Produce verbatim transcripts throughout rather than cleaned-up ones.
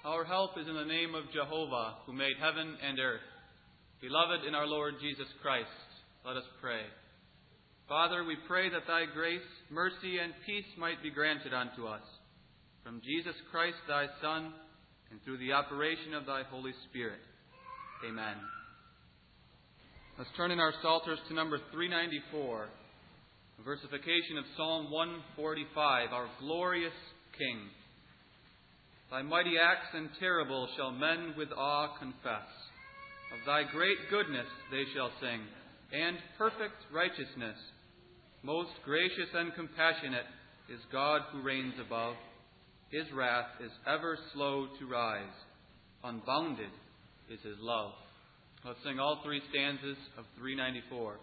Our help is in the name of Jehovah, who made heaven and earth. Beloved in our Lord Jesus Christ, let us pray. Father, we pray that thy grace, mercy, and peace might be granted unto us, from Jesus Christ thy Son, and through the operation of thy Holy Spirit. Amen. Let's turn in our Psalters to number three ninety-four, a versification of Psalm one forty-five, our glorious King. Thy mighty acts and terrible shall men with awe confess. Of thy great goodness they shall sing, and perfect righteousness. Most gracious and compassionate is God who reigns above. His wrath is ever slow to rise. Unbounded is his love. Let's sing all three stanzas of three ninety-four.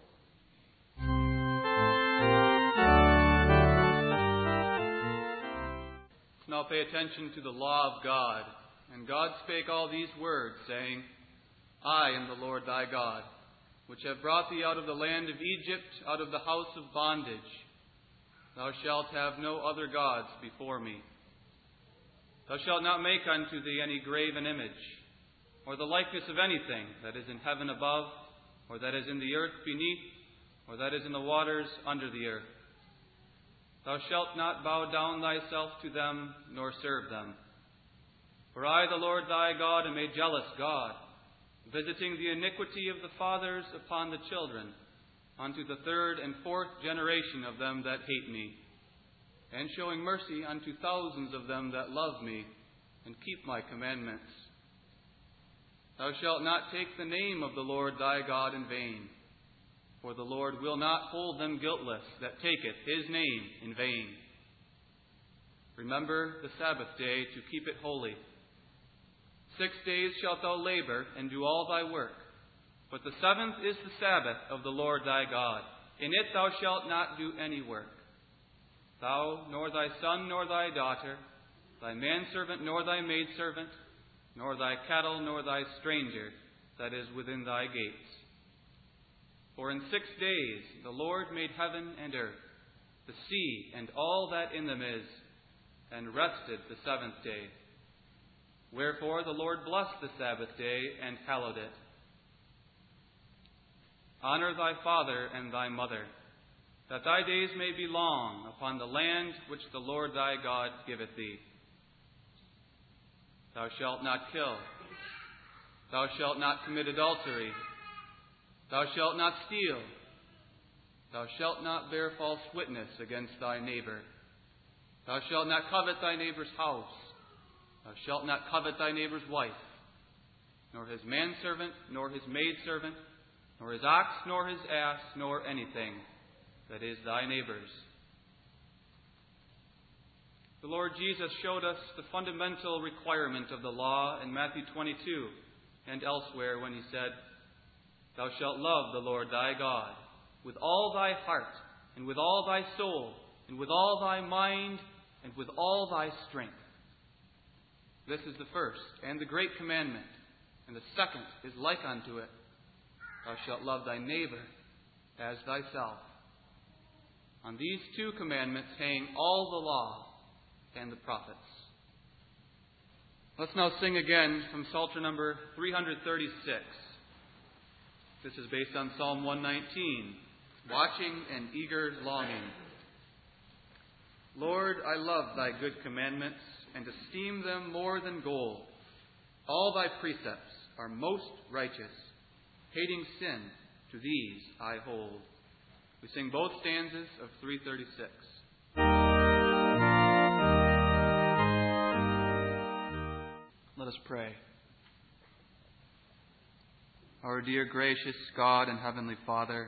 Let's now pay attention to the law of God. And God spake all these words, saying, I am the Lord thy God, which have brought thee out of the land of Egypt, out of the house of bondage. Thou shalt have no other gods before me. Thou shalt not make unto thee any graven image, or the likeness of anything that is in heaven above, or that is in the earth beneath, or that is in the waters under the earth. Thou shalt not bow down thyself to them, nor serve them. For I, the Lord thy God, am a jealous God, visiting the iniquity of the fathers upon the children, unto the third and fourth generation of them that hate me, and showing mercy unto thousands of them that love me, and keep my commandments. Thou shalt not take the name of the Lord thy God in vain, for the Lord will not hold them guiltless that taketh his name in vain. Remember the Sabbath day to keep it holy. Six days shalt thou labor and do all thy work, but the seventh is the Sabbath of the Lord thy God. In it thou shalt not do any work. Thou, nor thy son, nor thy daughter, thy manservant, nor thy maidservant, nor thy cattle, nor thy stranger that is within thy gates. For in six days the Lord made heaven and earth, the sea, and all that in them is, and rested the seventh day. Wherefore the Lord blessed the Sabbath day and hallowed it. Honor thy father and thy mother, that thy days may be long upon the land which the Lord thy God giveth thee. Thou shalt not kill. Thou shalt not commit adultery. Thou shalt not steal. Thou shalt not bear false witness against thy neighbor. Thou shalt not covet thy neighbor's house. Thou shalt not covet thy neighbor's wife, nor his manservant, nor his maidservant, nor his ox, nor his ass, nor anything that is thy neighbor's. The Lord Jesus showed us the fundamental requirement of the law in Matthew twenty-two and elsewhere when he said, Thou shalt love the Lord thy God with all thy heart, and with all thy soul, and with all thy mind, and with all thy strength. This is the first and the great commandment, and the second is like unto it. Thou shalt love thy neighbor as thyself. On these two commandments hang all the law and the prophets. Let's now sing again from Psalter number three thirty-six. This is based on Psalm one nineteen, watching and eager longing. Lord, I love thy good commandments, and esteem them more than gold. All thy precepts are most righteous. Hating sin, to these I hold. We sing both stanzas of three thirty-six. Let us pray. Our dear gracious God and Heavenly Father,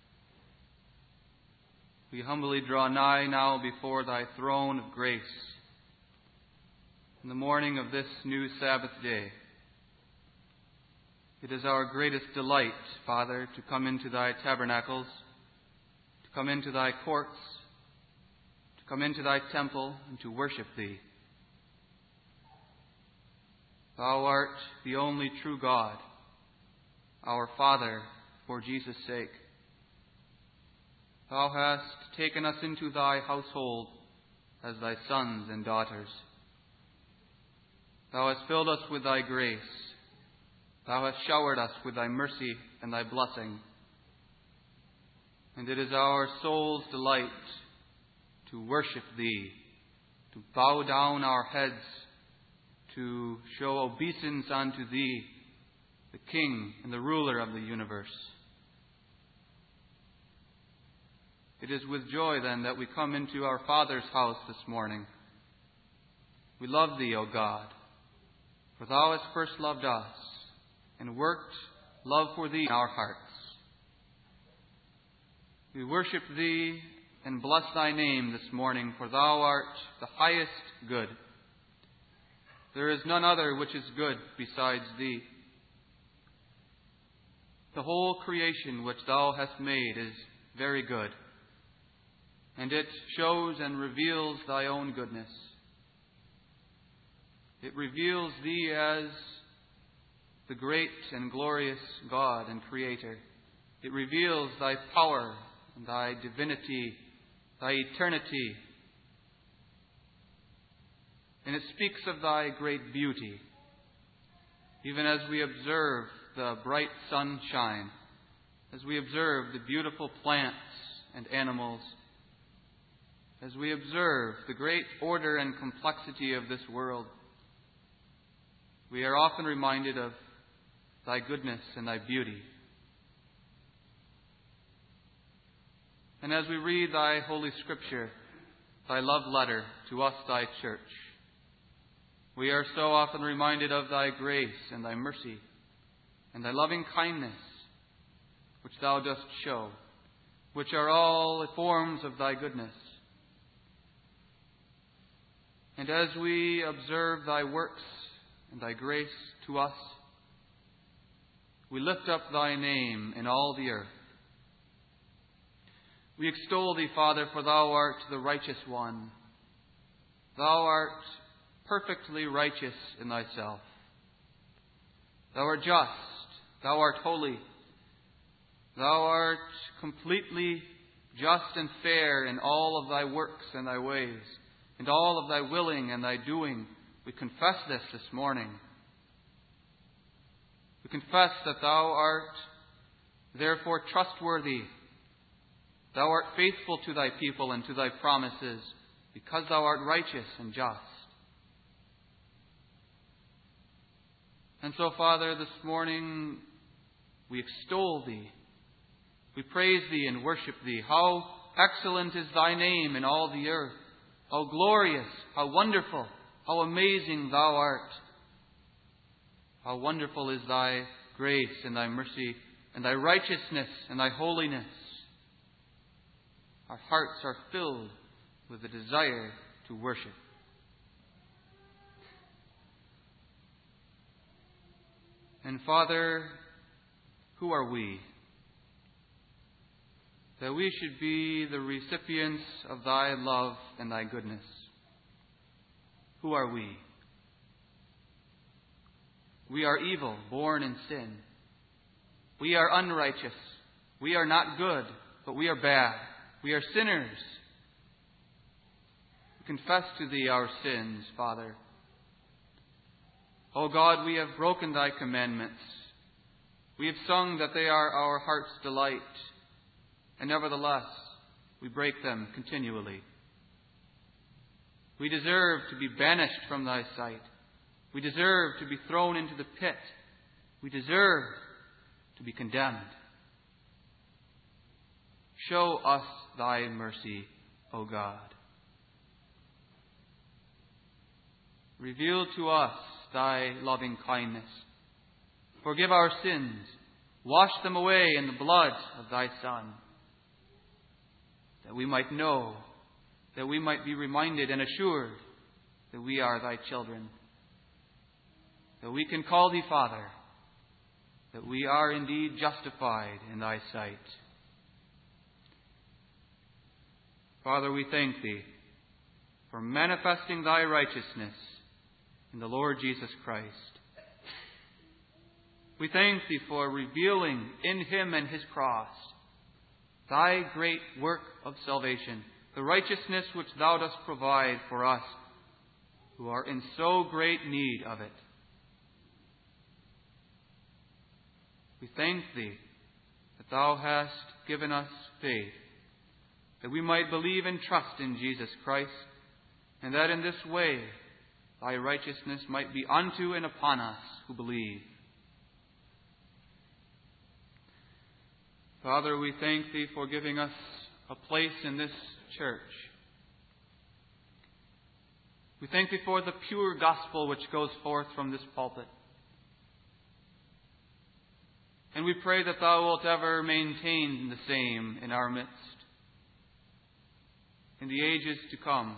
we humbly draw nigh now before thy throne of grace in the morning of this new Sabbath day. It is our greatest delight, Father, to come into thy tabernacles, to come into thy courts, to come into thy temple, and to worship thee. Thou art the only true God, our Father, for Jesus' sake. Thou hast taken us into thy household as thy sons and daughters. Thou hast filled us with thy grace. Thou hast showered us with thy mercy and thy blessing. And it is our soul's delight to worship thee, to bow down our heads, to show obeisance unto thee, the King and the ruler of the universe. It is with joy, then, that we come into our Father's house this morning. We love thee, O God, for thou hast first loved us and worked love for thee in our hearts. We worship thee and bless thy name this morning, for thou art the highest good. There is none other which is good besides thee. The whole creation which thou hast made is very good, and it shows and reveals thy own goodness. It reveals thee as the great and glorious God and Creator. It reveals thy power and thy divinity, thy eternity. And it speaks of thy great beauty, even as we observe the bright sunshine, as we observe the beautiful plants and animals, as we observe the great order and complexity of this world. We are often reminded of thy goodness and thy beauty. And as we read thy Holy Scripture, thy love letter to us, thy church, we are so often reminded of thy grace and thy mercy and thy loving kindness, which thou dost show, which are all forms of thy goodness. And as we observe thy works and thy grace to us, we lift up thy name in all the earth. We extol thee, Father, for thou art the righteous one. Thou art perfectly righteous in thyself. Thou art just. Thou art holy. Thou art completely just and fair in all of thy works and thy ways, and all of thy willing and thy doing. We confess this this morning. We confess that thou art therefore trustworthy. Thou art faithful to thy people and to thy promises, because thou art righteous and just. And so, Father, this morning we extol thee. We praise thee and worship thee. How excellent is thy name in all the earth. How glorious, how wonderful, how amazing thou art. How wonderful is thy grace and thy mercy and thy righteousness and thy holiness. Our hearts are filled with the desire to worship. And Father, who are we, that we should be the recipients of thy love and thy goodness? Who are we? We are evil, born in sin. We are unrighteous. We are not good, but we are bad. We are sinners. We confess to thee our sins, Father. O God, we have broken thy commandments. We have sung that they are our heart's delight, and nevertheless we break them continually. We deserve to be banished from thy sight. We deserve to be thrown into the pit. We deserve to be condemned. Show us thy mercy, O God. Reveal to us thy loving kindness. Forgive our sins. Wash them away in the blood of thy Son, that we might know, that we might be reminded and assured that we are thy children, that we can call thee Father, that we are indeed justified in thy sight. Father, we thank thee for manifesting thy righteousness in the Lord Jesus Christ. We thank thee for revealing in him and his cross thy great work of salvation, the righteousness which thou dost provide for us who are in so great need of it. We thank Thee that Thou hast given us faith, that we might believe and trust in Jesus Christ, and that in this way Thy righteousness might be unto and upon us who believe. Father, we thank Thee for giving us a place in this church. We thank Thee for the pure gospel which goes forth from this pulpit. And we pray that Thou wilt ever maintain the same in our midst, in the ages to come.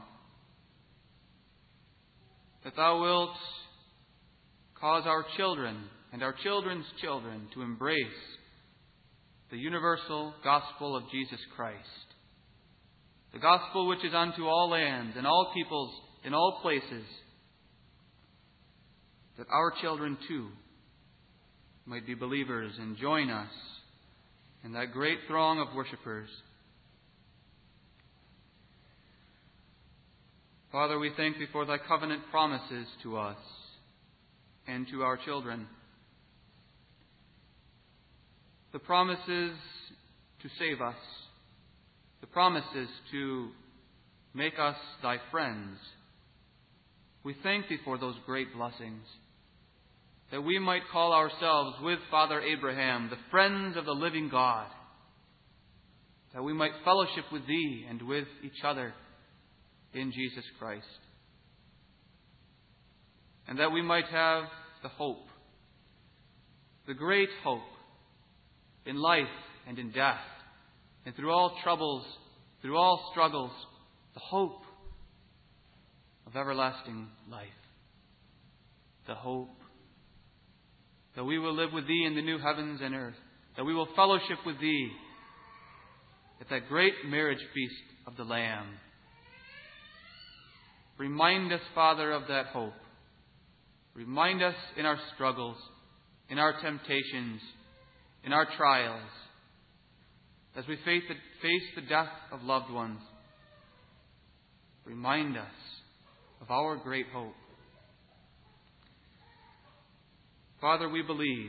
That Thou wilt cause our children and our children's children to embrace the universal gospel of Jesus Christ, the gospel which is unto all lands and all peoples in all places, that our children too might be believers and join us in that great throng of worshippers. Father, we thank Thee for Thy covenant promises to us and to our children. The promises to save us, the promises to make us Thy friends. We thank Thee for those great blessings, that we might call ourselves with Father Abraham the friends of the living God, that we might fellowship with Thee and with each other in Jesus Christ, and that we might have the hope, the great hope in life and in death, and through all troubles, through all struggles, the hope of everlasting life, the hope that we will live with Thee in the new heavens and earth, that we will fellowship with Thee at that great marriage feast of the Lamb. Remind us, Father, of that hope. Remind us in our struggles, in our temptations, in our trials, as we face the, face the death of loved ones. Remind us of our great hope. Father, we believe,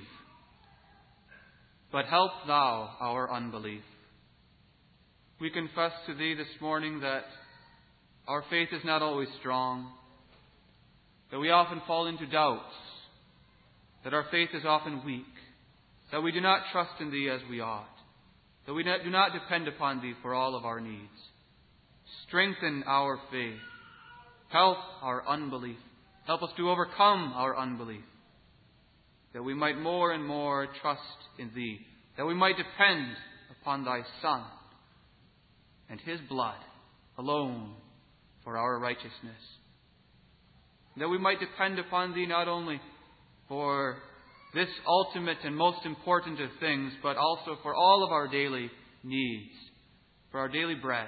but help Thou our unbelief. We confess to Thee this morning that our faith is not always strong, that we often fall into doubts, that our faith is often weak, that we do not trust in Thee as we ought, that we do not depend upon Thee for all of our needs. Strengthen our faith. Help our unbelief. Help us to overcome our unbelief, that we might more and more trust in Thee, that we might depend upon Thy Son and His blood alone for our righteousness, that we might depend upon Thee not only for this ultimate and most important of things, but also for all of our daily needs, for our daily bread.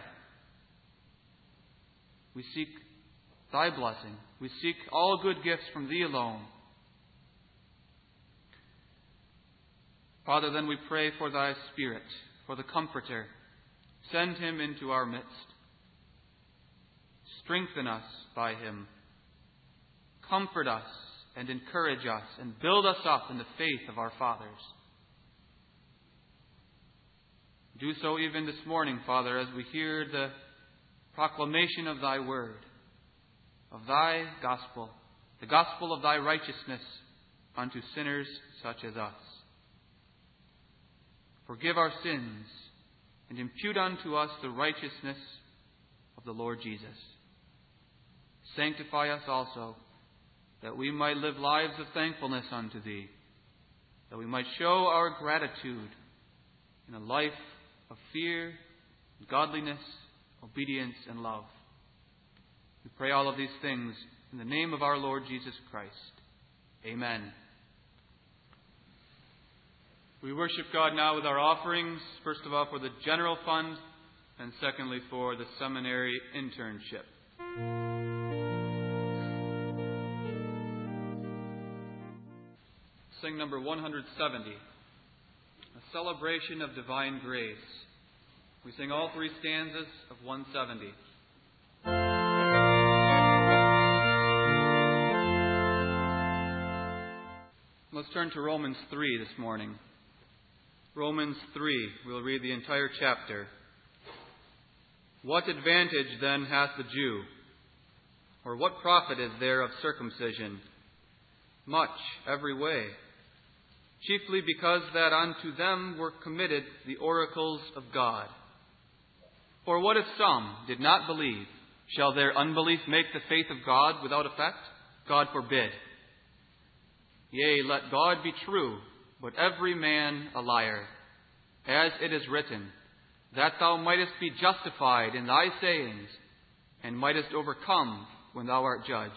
We seek Thy blessing. We seek all good gifts from Thee alone. Father, then we pray for Thy Spirit, for the Comforter. Send Him into our midst. Strengthen us by Him. Comfort us and encourage us and build us up in the faith of our fathers. Do so even this morning, Father, as we hear the proclamation of Thy word, of Thy gospel, the gospel of Thy righteousness unto sinners such as us. Forgive our sins and impute unto us the righteousness of the Lord Jesus. Sanctify us also, that we might live lives of thankfulness unto Thee, that we might show our gratitude in a life of fear, godliness, obedience, and love. We pray all of these things in the name of our Lord Jesus Christ. Amen. We worship God now with our offerings, first of all for the general fund, and secondly for the seminary internship. Sing number one hundred seventy, A Celebration of Divine Grace. We sing all three stanzas of one seventy. Let's turn to Romans three this morning. Romans three, we'll read the entire chapter. What advantage then hath the Jew? Or what profit is there of circumcision? Much every way. Chiefly because that unto them were committed the oracles of God. For what if some did not believe? Shall their unbelief make the faith of God without effect? God forbid. Yea, let God be true, but every man a liar. As it is written, that thou mightest be justified in thy sayings, and mightest overcome when thou art judged.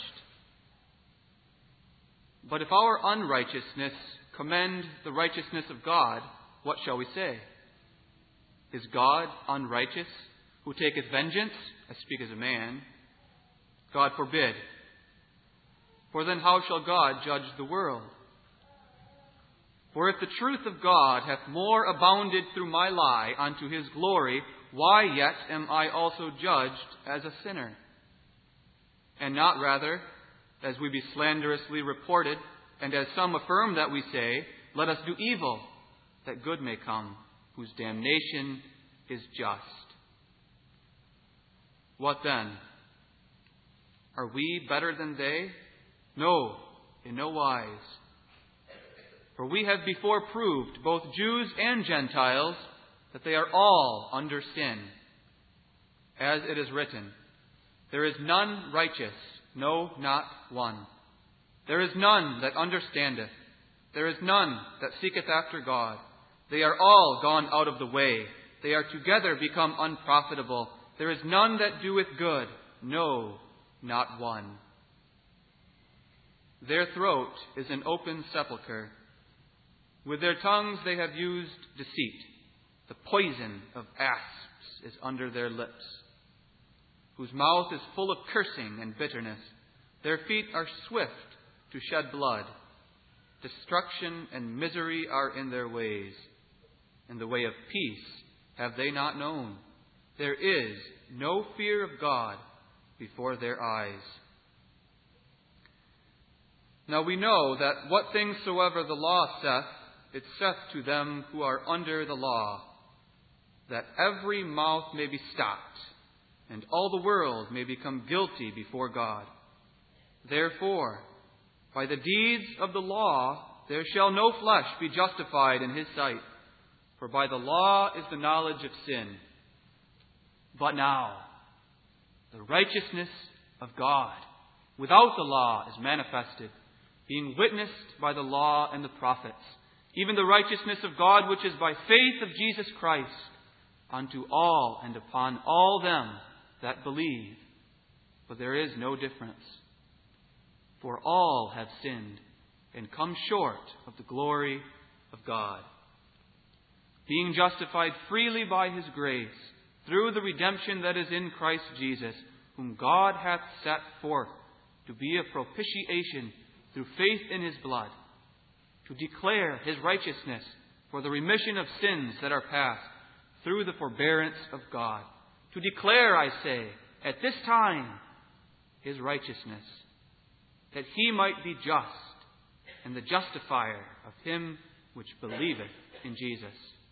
But if our unrighteousness commend the righteousness of God, what shall we say? Is God unrighteous, who taketh vengeance? I speak as a man. God forbid. For then how shall God judge the world? For if the truth of God hath more abounded through my lie unto his glory, why yet am I also judged as a sinner? And not rather, as we be slanderously reported, and as some affirm that we say, let us do evil, that good may come, whose damnation is just. What then? Are we better than they? No, in no wise. For we have before proved, both Jews and Gentiles, that they are all under sin. As it is written, there is none righteous, no, not one. There is none that understandeth. There is none that seeketh after God. They are all gone out of the way. They are together become unprofitable. There is none that doeth good, no, not one. Their throat is an open sepulchre. With their tongues they have used deceit. The poison of asps is under their lips, whose mouth is full of cursing and bitterness. Their feet are swift to shed blood. Destruction and misery are in their ways. In the way of peace have they not known. There is no fear of God before their eyes. Now we know that what things soever the law saith, it saith to them who are under the law, that every mouth may be stopped, and all the world may become guilty before God. Therefore, by the deeds of the law, there shall no flesh be justified in his sight, for by the law is the knowledge of sin. But now, the righteousness of God without the law is manifested, being witnessed by the law and the prophets, even the righteousness of God which is by faith of Jesus Christ, unto all and upon all them that believe. For there is no difference. For all have sinned and come short of the glory of God, being justified freely by his grace, through the redemption that is in Christ Jesus, whom God hath set forth to be a propitiation through faith in his blood, to declare his righteousness for the remission of sins that are past, through the forbearance of God. To declare, I say, at this time, his righteousness, that he might be just, and the justifier of him which believeth in Jesus.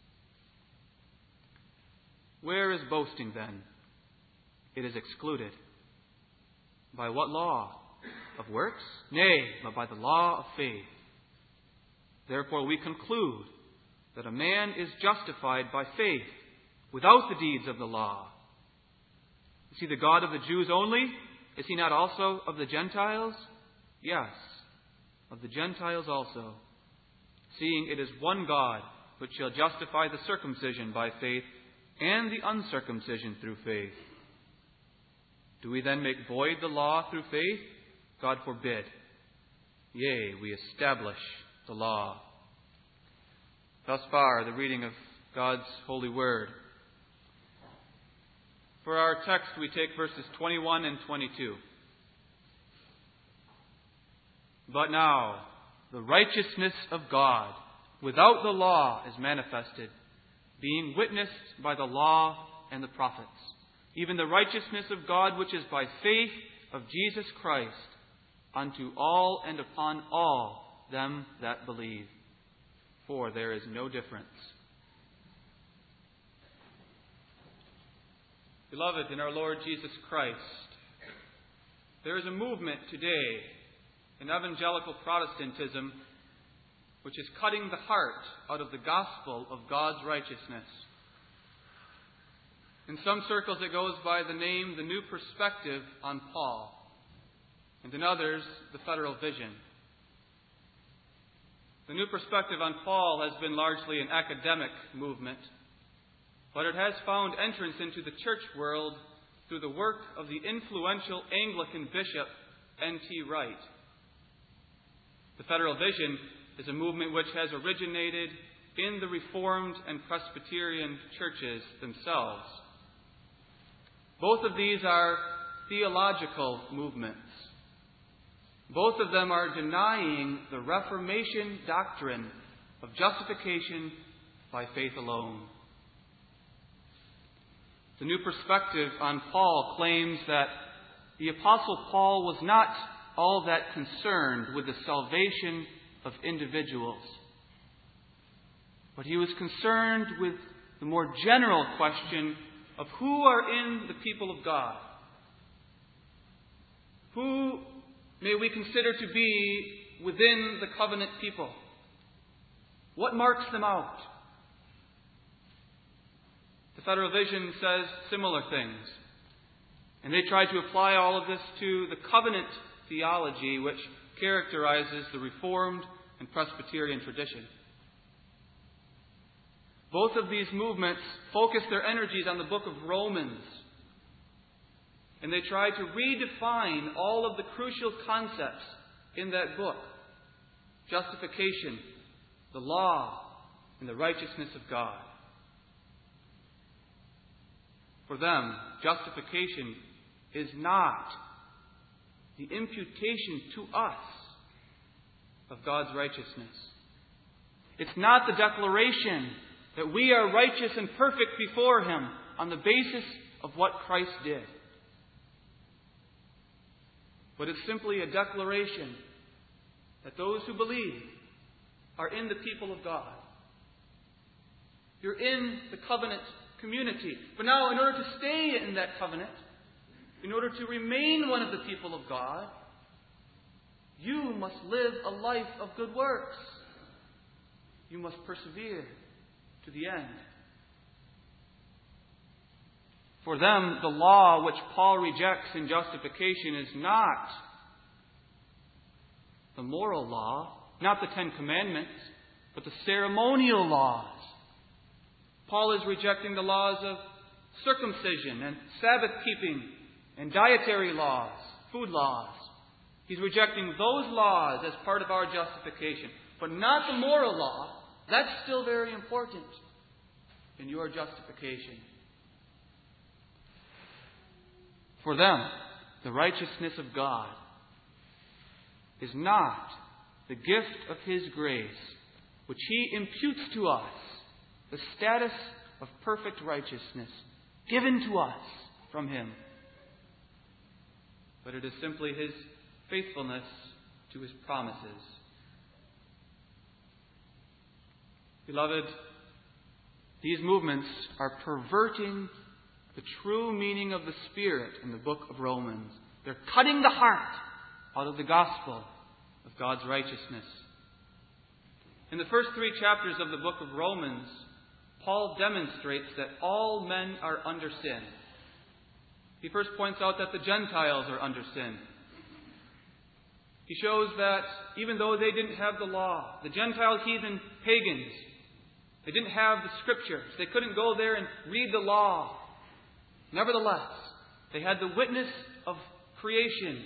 Where is boasting then? It is excluded. By what law? Of works? Nay, but by the law of faith. Therefore we conclude that a man is justified by faith without the deeds of the law. Is he the God of the Jews only? Is he not also of the Gentiles? Yes, of the Gentiles also. Seeing it is one God which shall justify the circumcision by faith and the uncircumcision through faith. Do we then make void the law through faith? God forbid. Yea, we establish the law. Thus far, the reading of God's holy word. For our text, we take verses twenty-one and twenty-two. But now, the righteousness of God without the law is manifested, being witnessed by the law and the prophets, even the righteousness of God which is by faith of Jesus Christ, unto all and upon all them that believe, for there is no difference. Beloved in our Lord Jesus Christ, there is a movement today in evangelical Protestantism which is cutting the heart out of the gospel of God's righteousness. In some circles it goes by the name the New Perspective on Paul, and in others the Federal Vision. The New Perspective on Paul has been largely an academic movement, but it has found entrance into the church world through the work of the influential Anglican bishop N T Wright. The Federal Vision is a movement which has originated in the Reformed and Presbyterian churches themselves. Both of these are theological movements. Both of them are denying the Reformation doctrine of justification by faith alone. The New Perspective on Paul claims that the Apostle Paul was not all that concerned with the salvation of individuals, but he was concerned with the more general question of who are in the people of God. Who may we consider to be within the covenant people? What marks them out? The Federal Vision says similar things, and they try to apply all of this to the covenant theology which characterizes the Reformed and Presbyterian tradition. Both of these movements focus their energies on the book of Romans, and they try to redefine all of the crucial concepts in that book: justification, the law, and the righteousness of God. For them, justification is not the imputation to us of God's righteousness. It's not the declaration that we are righteous and perfect before Him on the basis of what Christ did. But it's simply a declaration that those who believe are in the people of God. You're in the covenant community. But now, in order to stay in that covenant, in order to remain one of the people of God, you must live a life of good works. You must persevere to the end. For them, the law which Paul rejects in justification is not the moral law, not the Ten Commandments, but the ceremonial laws. Paul is rejecting the laws of circumcision and Sabbath keeping and dietary laws, food laws. He's rejecting those laws as part of our justification, but not the moral law. That's still very important in your justification. For them, the righteousness of God is not the gift of His grace, which He imputes to us, the status of perfect righteousness given to us from Him, but it is simply His faithfulness to His promises. Beloved, these movements are perverting the true meaning of the Spirit in the book of Romans. They're cutting the heart out of the gospel of God's righteousness. In the first three chapters of the book of Romans, Paul demonstrates that all men are under sin. He first points out that the Gentiles are under sin. He shows that even though they didn't have the law, the Gentiles, heathen, pagans, they didn't have the Scriptures. They couldn't go there and read the law. Nevertheless, they had the witness of creation,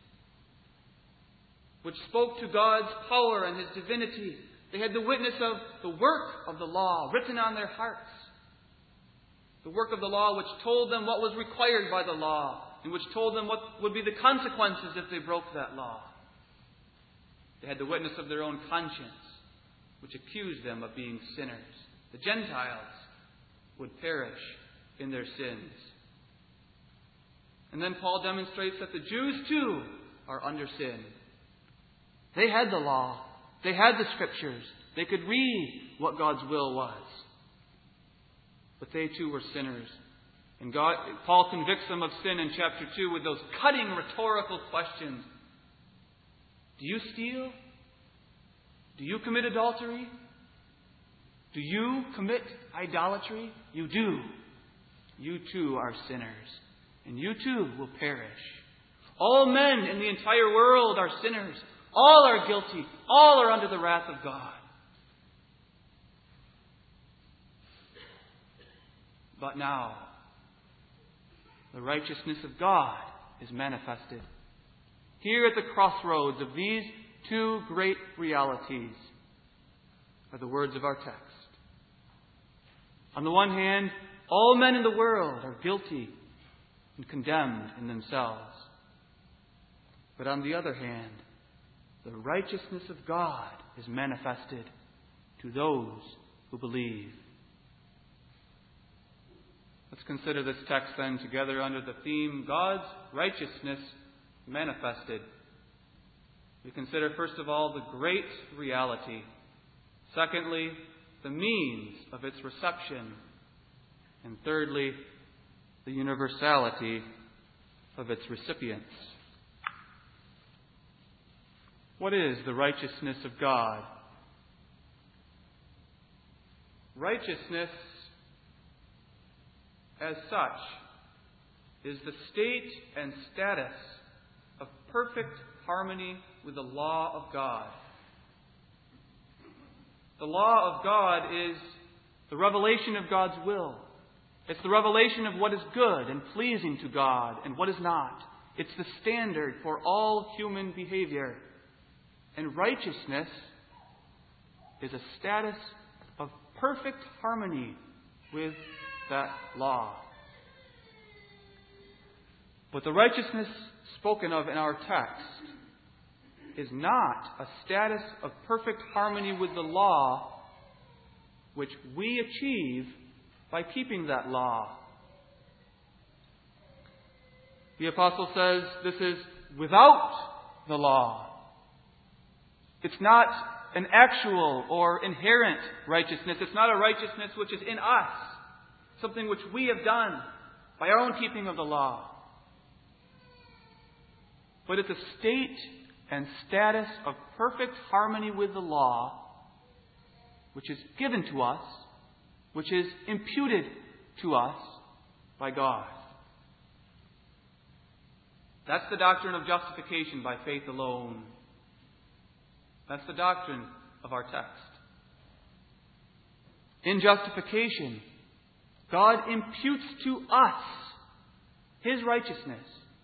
which spoke to God's power and His divinity. They had the witness of the work of the law written on their hearts. The work of the law which told them what was required by the law, and which told them what would be the consequences if they broke that law. They had the witness of their own conscience, which accused them of being sinners. The Gentiles would perish in their sins. And then Paul demonstrates that the Jews too are under sin. They had the law, They had the Scriptures. They could read what God's will was. But they too were sinners. And God, Paul convicts them of sin in chapter two with those cutting rhetorical questions. Do you steal? Do you commit adultery? Do you commit idolatry? You do. You too are sinners. And you too will perish. All men in the entire world are sinners. All are guilty. All are under the wrath of God. But now, the righteousness of God is manifested. Here at the crossroads of these two great realities are the words of our text. On the one hand, all men in the world are guilty and condemned in themselves. But on the other hand, the righteousness of God is manifested to those who believe. Let's consider this text then together under the theme, God's righteousness manifested. We consider first of all the great reality. Secondly, the means of its reception. And thirdly, the universality of its recipients. What is the righteousness of God? Righteousness, as such, is the state and status of perfect harmony with the law of God. The law of God is the revelation of God's will. It's the revelation of what is good and pleasing to God and what is not. It's the standard for all human behavior. And righteousness is a status of perfect harmony with that law. But the righteousness spoken of in our text is not a status of perfect harmony with the law which we achieve by keeping that law. The apostle says this is without the law. It's not an actual or inherent righteousness. It's not a righteousness which is in us, something which we have done by our own keeping of the law. But it's a state and status of perfect harmony with the law, which is given to us, which is imputed to us by God. That's the doctrine of justification by faith alone. That's the doctrine of our text. In justification, God imputes to us His righteousness.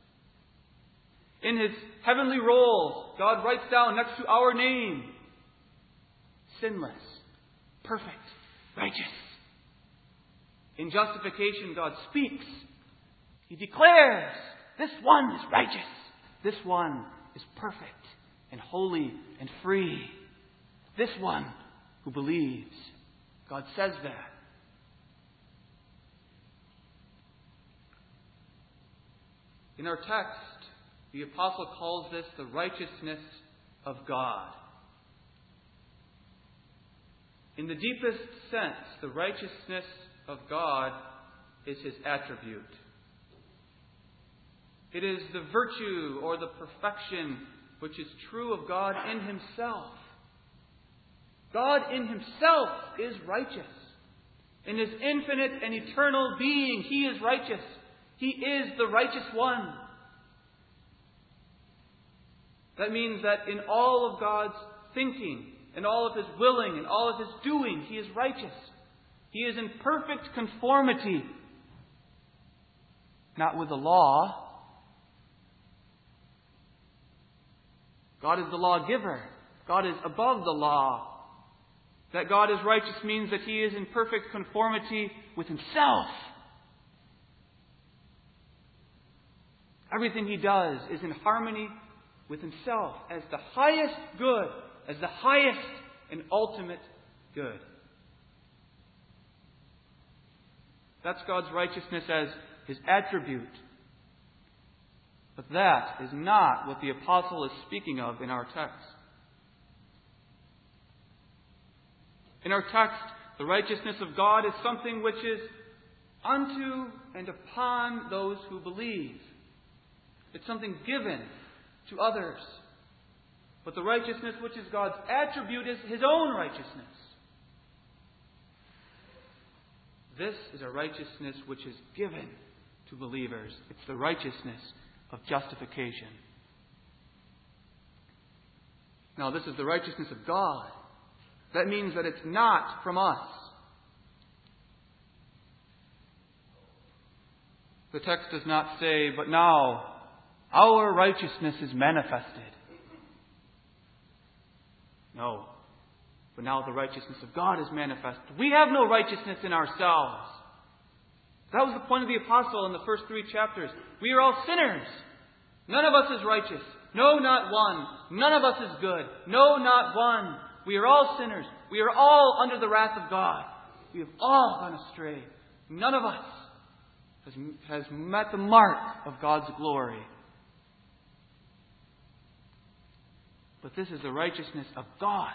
In His heavenly roll, God writes down next to our name, sinless, perfect, righteous. In justification, God speaks. He declares, this one is righteous. This one is perfect and holy and free. This one who believes. God says that. In our text, the apostle calls this the righteousness of God. In the deepest sense, the righteousness of God is His attribute. It is the virtue or the perfection which is true of God in Himself. God in Himself is righteous. In His infinite and eternal being, He is righteous. He is the righteous one. That means that in all of God's thinking, in all of His willing, in all of His doing, He is righteous. He is in perfect conformity, not with the law. God is the lawgiver. God is above the law. That God is righteous means that He is in perfect conformity with Himself. Everything He does is in harmony with Himself as the highest good, as the highest and ultimate good. That's God's righteousness as His attribute. But that is not what the apostle is speaking of in our text. In our text, the righteousness of God is something which is unto and upon those who believe. It's something given to others. But the righteousness which is God's attribute is His own righteousness. This is a righteousness which is given to believers. It's the righteousness of justification. Now, this is the righteousness of God. That means that it's not from us. The text does not say, but now our righteousness is manifested. No. But now the righteousness of God is manifested. We have no righteousness in ourselves. That was the point of the apostle in the first three chapters. We are all sinners. None of us is righteous. No, not one. None of us is good. No, not one. We are all sinners. We are all under the wrath of God. We have all gone astray. None of us has, has met the mark of God's glory. But this is the righteousness of God.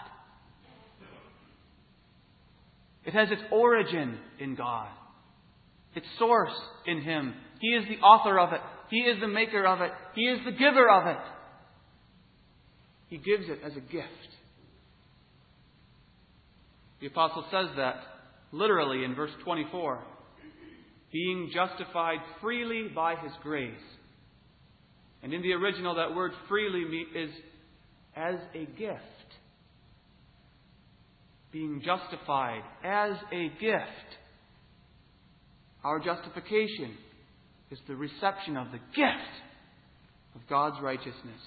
It has its origin in God. Its source in Him. He is the author of it. He is the maker of it. He is the giver of it. He gives it as a gift. The apostle says that literally in verse twenty-four. Being justified freely by His grace. And in the original, that word freely is as a gift. Being justified as a gift. Our justification is the reception of the gift of God's righteousness.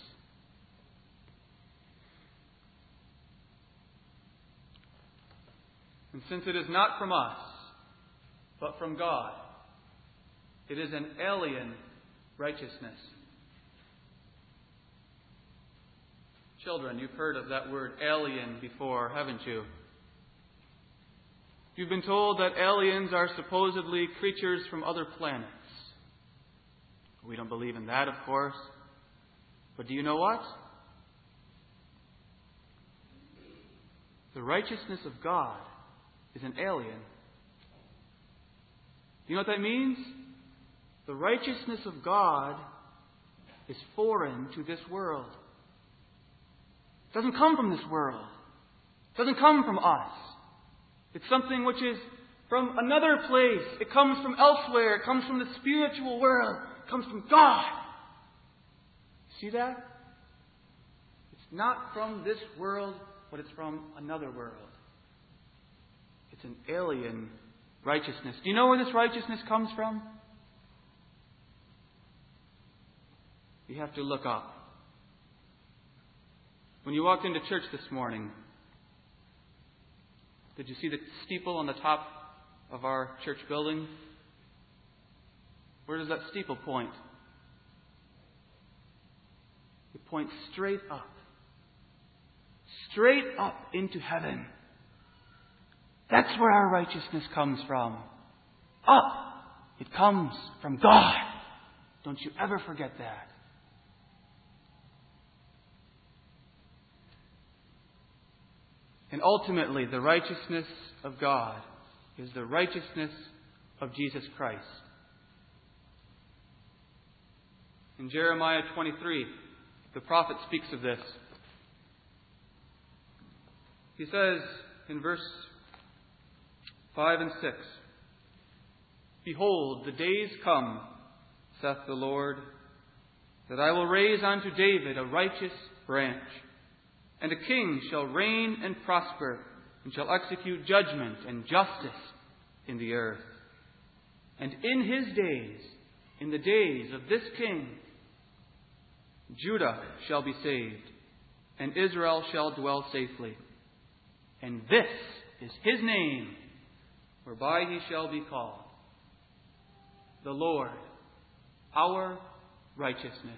And since it is not from us, but from God, it is an alien righteousness. Children, you've heard of that word alien before, haven't you? You've been told that aliens are supposedly creatures from other planets. We don't believe in that, of course. But do you know what? The righteousness of God is an alien. Do you know what that means? The righteousness of God is foreign to this world. It doesn't come from this world. It doesn't come from us. It's something which is from another place. It comes from elsewhere. It comes from the spiritual world. It comes from God. See that? It's not from this world, but it's from another world. It's an alien righteousness. Do you know where this righteousness comes from? You have to look up. When you walked into church this morning, did you see the steeple on the top of our church building? Where does that steeple point? It points straight up. Straight up into heaven. That's where our righteousness comes from. Up. It comes from God. Don't you ever forget that. And ultimately, the righteousness of God is the righteousness of Jesus Christ. In Jeremiah twenty-three, the prophet speaks of this. He says in verse five and six, Behold, the days come, saith the Lord, that I will raise unto David a righteous branch, and a king shall reign and prosper, and shall execute judgment and justice in the earth. And in his days, in the days of this king, Judah shall be saved, and Israel shall dwell safely. And this is his name, whereby he shall be called, the Lord, our righteousness.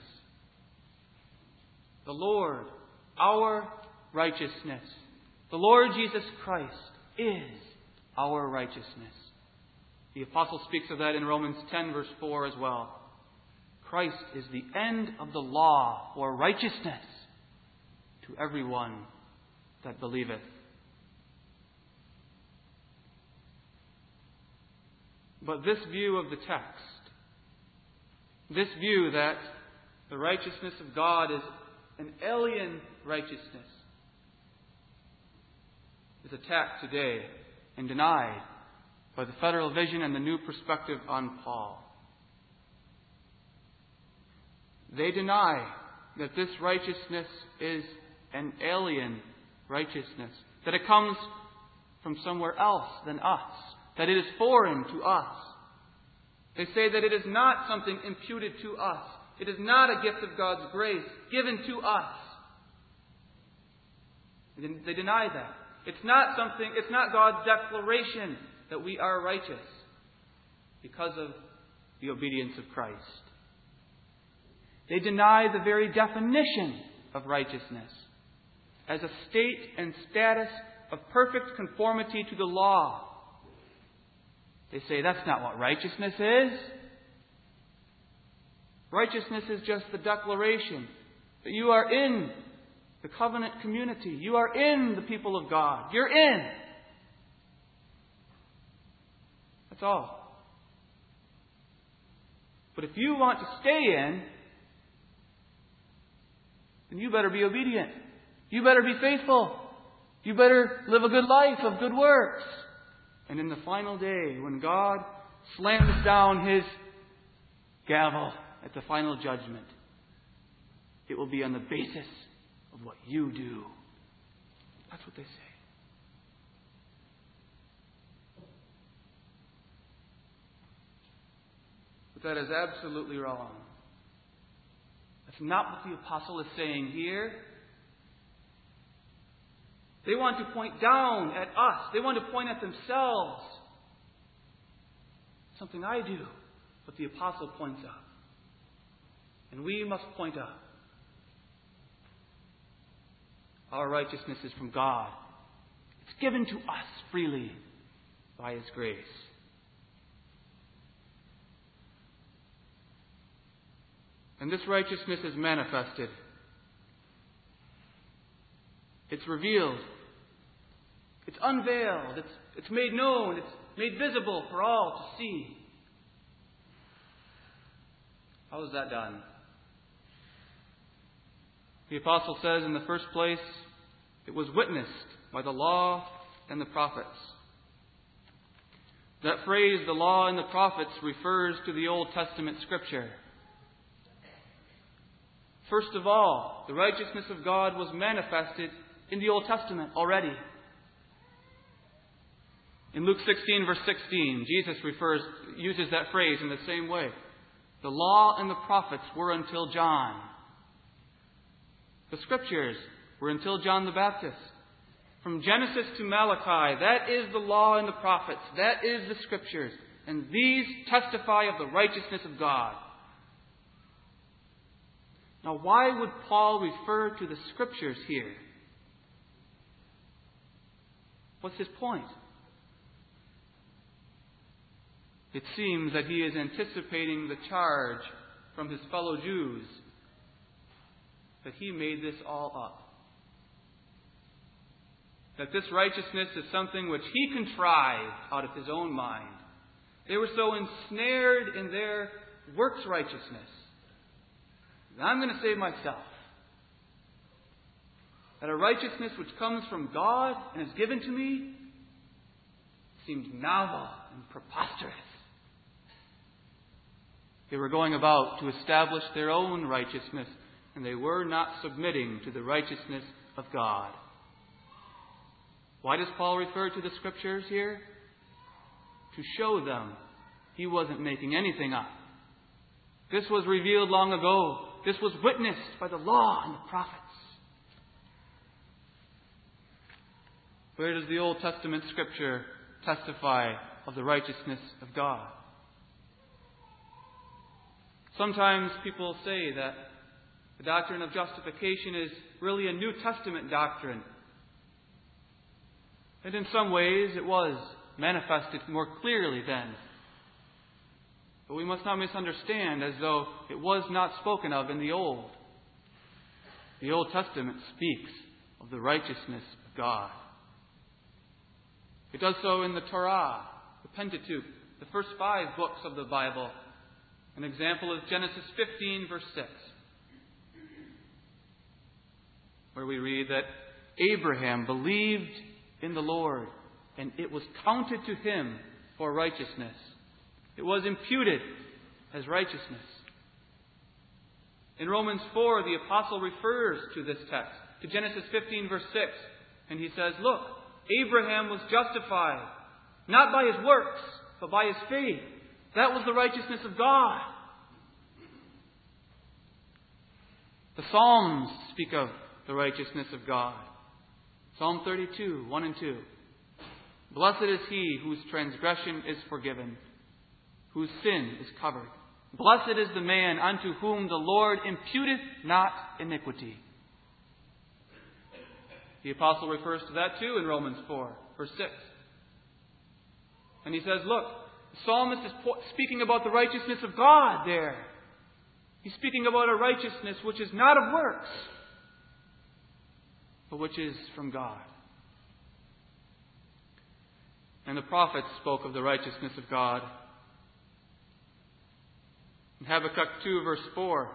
The Lord, our righteousness. The Lord Jesus Christ is our righteousness. The apostle speaks of that in Romans ten, verse four as well. Christ is the end of the law for righteousness to everyone that believeth. But this view of the text, this view that the righteousness of God is an alien righteousness, is attacked today and denied by the Federal Vision and the New Perspective on Paul. They deny that this righteousness is an alien righteousness, that it comes from somewhere else than us, that it is foreign to us. They say that it is not something imputed to us. It is not a gift of God's grace given to us. They deny that. It's not something, it's not God's declaration that we are righteous because of the obedience of Christ. They deny the very definition of righteousness as a state and status of perfect conformity to the law. They say that's not what righteousness is. Righteousness is just the declaration that you are in the covenant community. You are in the people of God. You're in. That's all. But if you want to stay in, then you better be obedient. You better be faithful. You better live a good life of good works. And in the final day, when God slams down His gavel at the final judgment, it will be on the basis of what you do. That's what they say. But that is absolutely wrong. That's not what the apostle is saying here. They want to point down at us. They want to point at themselves. Something I do. But the apostle points up. And we must point up. Our righteousness is from God. It's given to us freely by His grace. And this righteousness is manifested. It's revealed. It's unveiled. It's, it's made known. It's made visible for all to see. How is that done? The apostle says in the first place, it was witnessed by the law and the prophets. That phrase, the law and the prophets, refers to the Old Testament Scripture. First of all, the righteousness of God was manifested in the Old Testament already. In Luke sixteen, verse sixteen, Jesus refers, uses that phrase in the same way. The law and the prophets were until John. The Scriptures were until John the Baptist. From Genesis to Malachi, that is the law and the prophets. That is the Scriptures. And these testify of the righteousness of God. Now, why would Paul refer to the Scriptures here? What's his point? It seems that he is anticipating the charge from his fellow Jews that he made this all up. That this righteousness is something which he contrived out of his own mind. They were so ensnared in their works righteousness. I'm going to save myself. That a righteousness which comes from God and is given to me seemed novel and preposterous. They were going about to establish their own righteousness, and they were not submitting to the righteousness of God. Why does Paul refer to the Scriptures here? To show them he wasn't making anything up. This was revealed long ago. This was witnessed by the law and the prophets. Where does the Old Testament Scripture testify of the righteousness of God? Sometimes people say that the doctrine of justification is really a New Testament doctrine. And in some ways it was manifested more clearly then. But we must not misunderstand as though it was not spoken of in the Old. The Old Testament speaks of the righteousness of God. It does so in the Torah, the Pentateuch, the first five books of the Bible. An example is Genesis fifteen, verse six, where we read that Abraham believed in the Lord, and it was counted to him for righteousness. It was imputed as righteousness. In Romans four, the apostle refers to this text, to Genesis fifteen, verse six, and he says, look, Abraham was justified, not by his works, but by his faith. That was the righteousness of God. The Psalms speak of the righteousness of God. Psalm thirty-two, one and two. Blessed is he whose transgression is forgiven, whose sin is covered. Blessed is the man unto whom the Lord imputeth not iniquity. The apostle refers to that too in Romans four, verse six. And he says, look, the psalmist is speaking about the righteousness of God there. He's speaking about a righteousness which is not of works, but which is from God. And the prophets spoke of the righteousness of God. In Habakkuk two, verse four,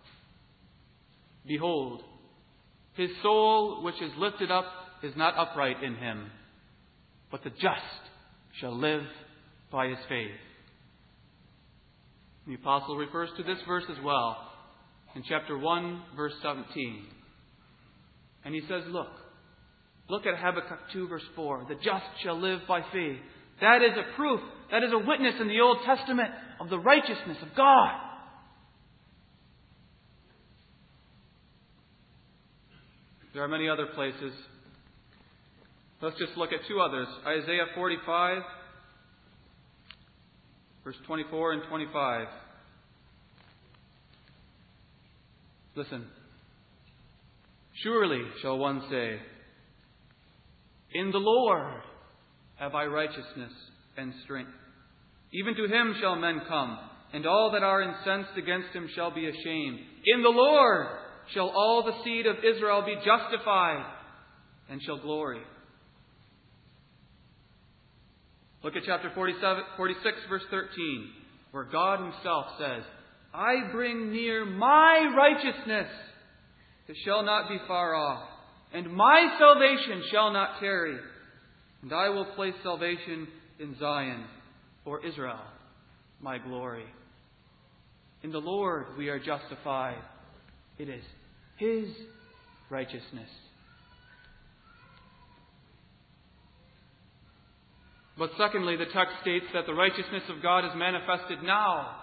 behold, his soul which is lifted up is not upright in him, but the just shall live by his faith. The apostle refers to this verse as well in chapter one, verse seventeen. And he says, look, look at Habakkuk two, verse four. The just shall live by faith. That is a proof, that is a witness in the Old Testament of the righteousness of God. There are many other places. Let's just look at two others. Isaiah forty-five, verse twenty-four and twenty-five. Listen. Surely shall one say, in the Lord have I righteousness and strength. Even to him shall men come, and all that are incensed against him shall be ashamed. In the Lord shall all the seed of Israel be justified, and shall glory. Look at chapter forty-seven, forty-six, verse thirteen, where God himself says, I bring near my righteousness, it shall not be far off, and my salvation shall not tarry. And I will place salvation in Zion, for Israel, my glory. In the Lord we are justified. It is his righteousness. But secondly, the text states that the righteousness of God is manifested now.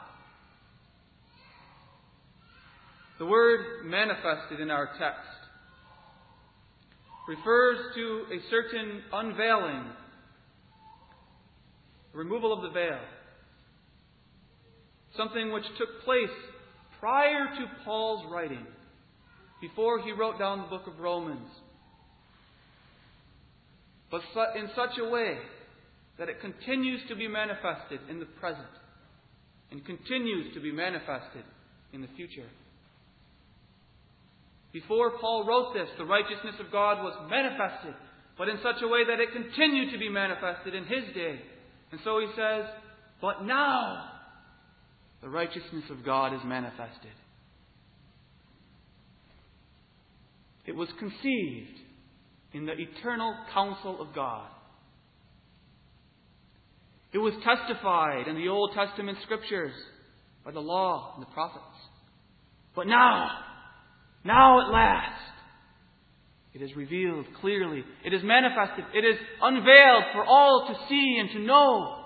The word manifested in our text refers to a certain unveiling, removal of the veil. Something which took place prior to Paul's writing, before he wrote down the book of Romans. But in such a way that it continues to be manifested in the present and continues to be manifested in the future. Before Paul wrote this, the righteousness of God was manifested, but in such a way that it continued to be manifested in his day. And so he says, but now the righteousness of God is manifested. It was conceived in the eternal counsel of God. It was testified in the Old Testament scriptures by the law and the prophets. But now, now at last, it is revealed clearly. It is manifested. It is unveiled for all to see and to know.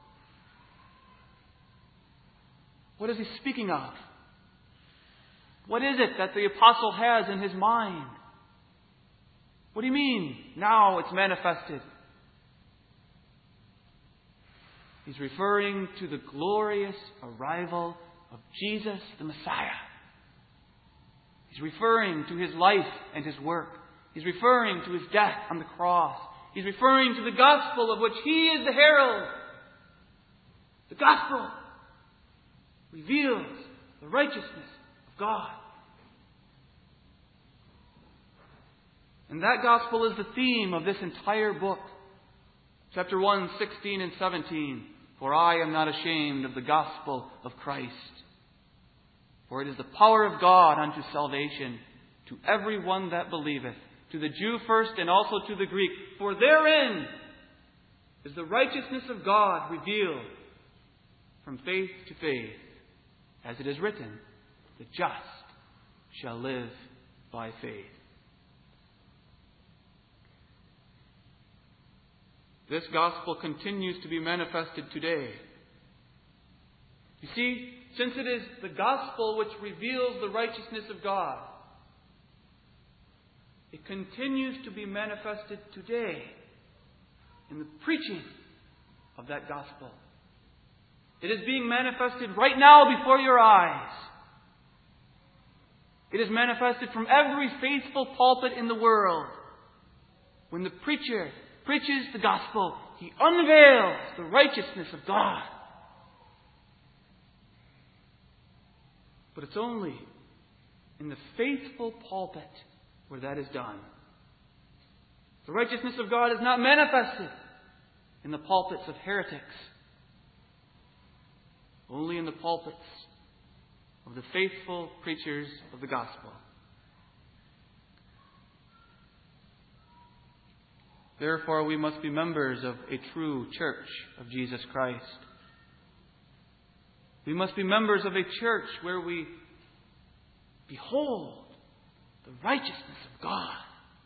What is he speaking of? What is it that the apostle has in his mind? What do you mean, now it's manifested? He's referring to the glorious arrival of Jesus the Messiah. He's referring to his life and his work. He's referring to his death on the cross. He's referring to the gospel of which he is the herald. The gospel reveals the righteousness of God. And that gospel is the theme of this entire book. Chapter one, sixteen and seventeen. For I am not ashamed of the gospel of Christ. For it is the power of God unto salvation to every one that believeth, to the Jew first and also to the Greek. For therein is the righteousness of God revealed from faith to faith, as it is written, the just shall live by faith. This gospel continues to be manifested today. You see, since it is the gospel which reveals the righteousness of God, it continues to be manifested today in the preaching of that gospel. It is being manifested right now before your eyes. It is manifested from every faithful pulpit in the world. When the preacher preaches the gospel, he unveils the righteousness of God. But it's only in the faithful pulpit where that is done. The righteousness of God is not manifested in the pulpits of heretics. Only in the pulpits of the faithful preachers of the gospel. Therefore, we must be members of a true church of Jesus Christ. We must be members of a church where we behold the righteousness of God.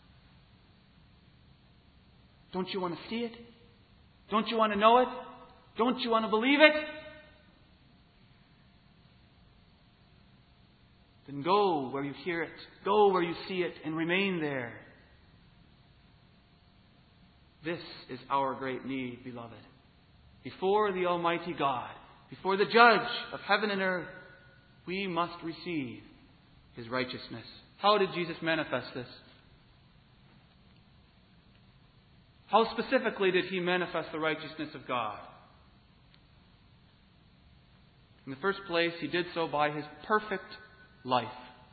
Don't you want to see it? Don't you want to know it? Don't you want to believe it? Then go where you hear it. Go where you see it and remain there. This is our great need, beloved. Before the Almighty God, before the Judge of heaven and earth, we must receive His righteousness. How did Jesus manifest this? How specifically did He manifest the righteousness of God? In the first place, He did so by His perfect life.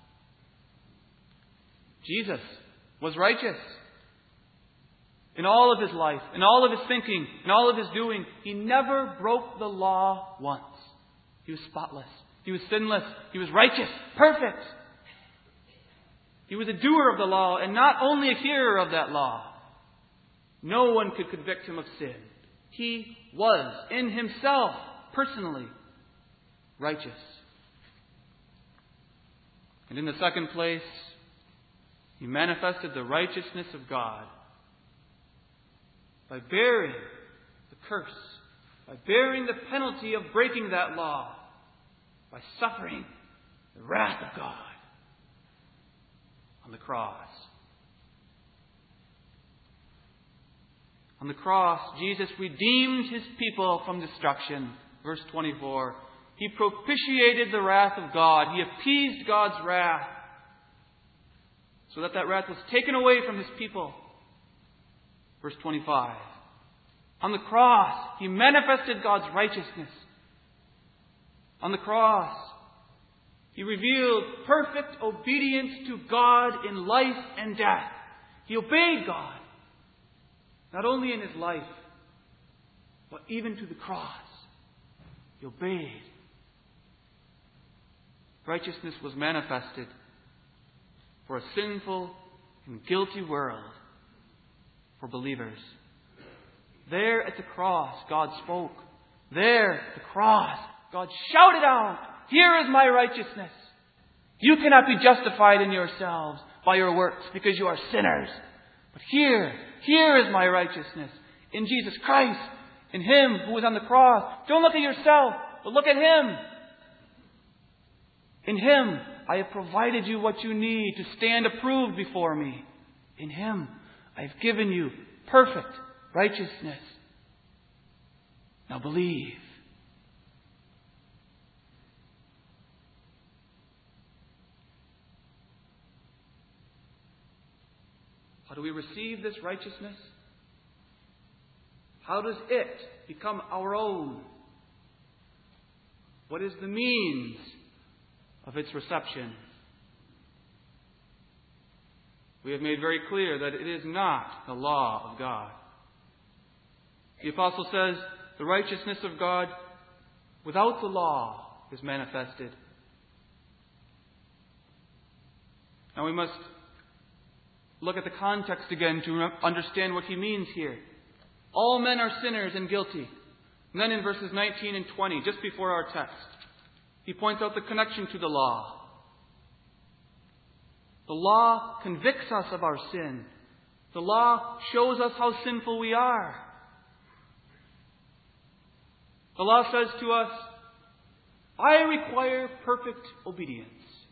Jesus was righteous. In all of His life, in all of His thinking, in all of His doing, He never broke the law once. He was spotless. He was sinless. He was righteous. Perfect. He was a doer of the law and not only a hearer of that law. No one could convict Him of sin. He was in Himself, personally, righteous. And in the second place, He manifested the righteousness of God by bearing the curse, by bearing the penalty of breaking that law, by suffering the wrath of God on the cross. On the cross, Jesus redeemed His people from destruction. Verse twenty-four. He propitiated the wrath of God. He appeased God's wrath so that that wrath was taken away from His people. Verse twenty-five. On the cross, He manifested God's righteousness. On the cross, He revealed perfect obedience to God in life and death. He obeyed God, not only in His life, but even to the cross. He obeyed. Righteousness was manifested for a sinful and guilty world, for believers. There at the cross, God spoke. There at the cross, God shouted out, "Here is my righteousness. You cannot be justified in yourselves by your works because you are sinners. But here, here is my righteousness in Jesus Christ, in Him who was on the cross." Don't look at yourself, but look at Him. In Him, I have provided you what you need to stand approved before me. In Him, I have given you perfect righteousness. Now believe. How do we receive this righteousness? How does it become our own? What is the means of its reception? We have made very clear that it is not the law of God. The Apostle says, the righteousness of God without the law is manifested. Now we must look at the context again to understand what he means here. All men are sinners and guilty. And then in verses nineteen and twenty, just before our text, he points out the connection to the law. The law convicts us of our sin. The law shows us how sinful we are. The law says to us, I require perfect obedience.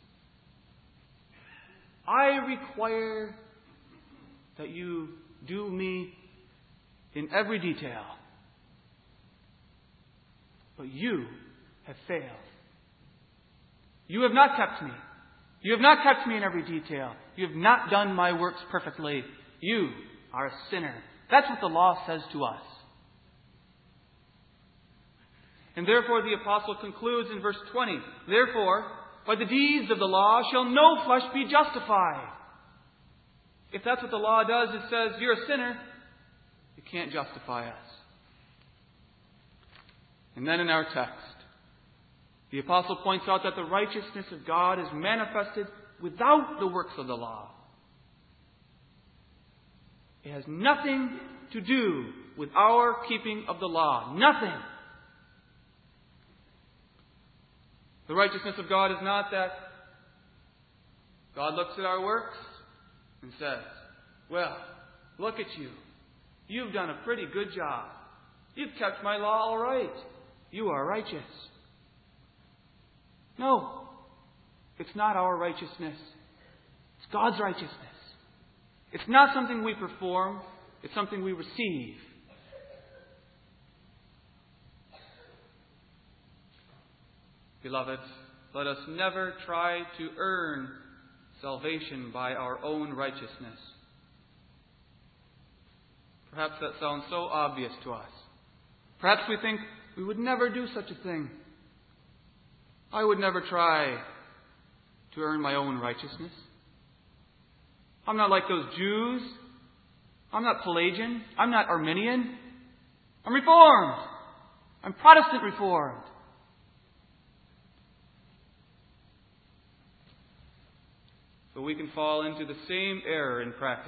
I require that you do me in every detail. But you have failed. You have not kept me. You have not kept me in every detail. You have not done my works perfectly. You are a sinner. That's what the law says to us. And therefore the apostle concludes in verse twenty, therefore, by the deeds of the law shall no flesh be justified. If that's what the law does, it says, you're a sinner, you can't justify us. And then in our text, the apostle points out that the righteousness of God is manifested without the works of the law. It has nothing to do with our keeping of the law. Nothing. The righteousness of God is not that God looks at our works and says, well, look at you. You've done a pretty good job. You've kept my law all right. You are righteous. No, it's not our righteousness. It's God's righteousness. It's not something we perform. It's something we receive. Beloved, let us never try to earn salvation by our own righteousness. Perhaps that sounds so obvious to us. Perhaps we think we would never do such a thing. I would never try to earn my own righteousness. I'm not like those Jews. I'm not Pelagian. I'm not Arminian. I'm Reformed. I'm Protestant Reformed. But we can fall into the same error in practice.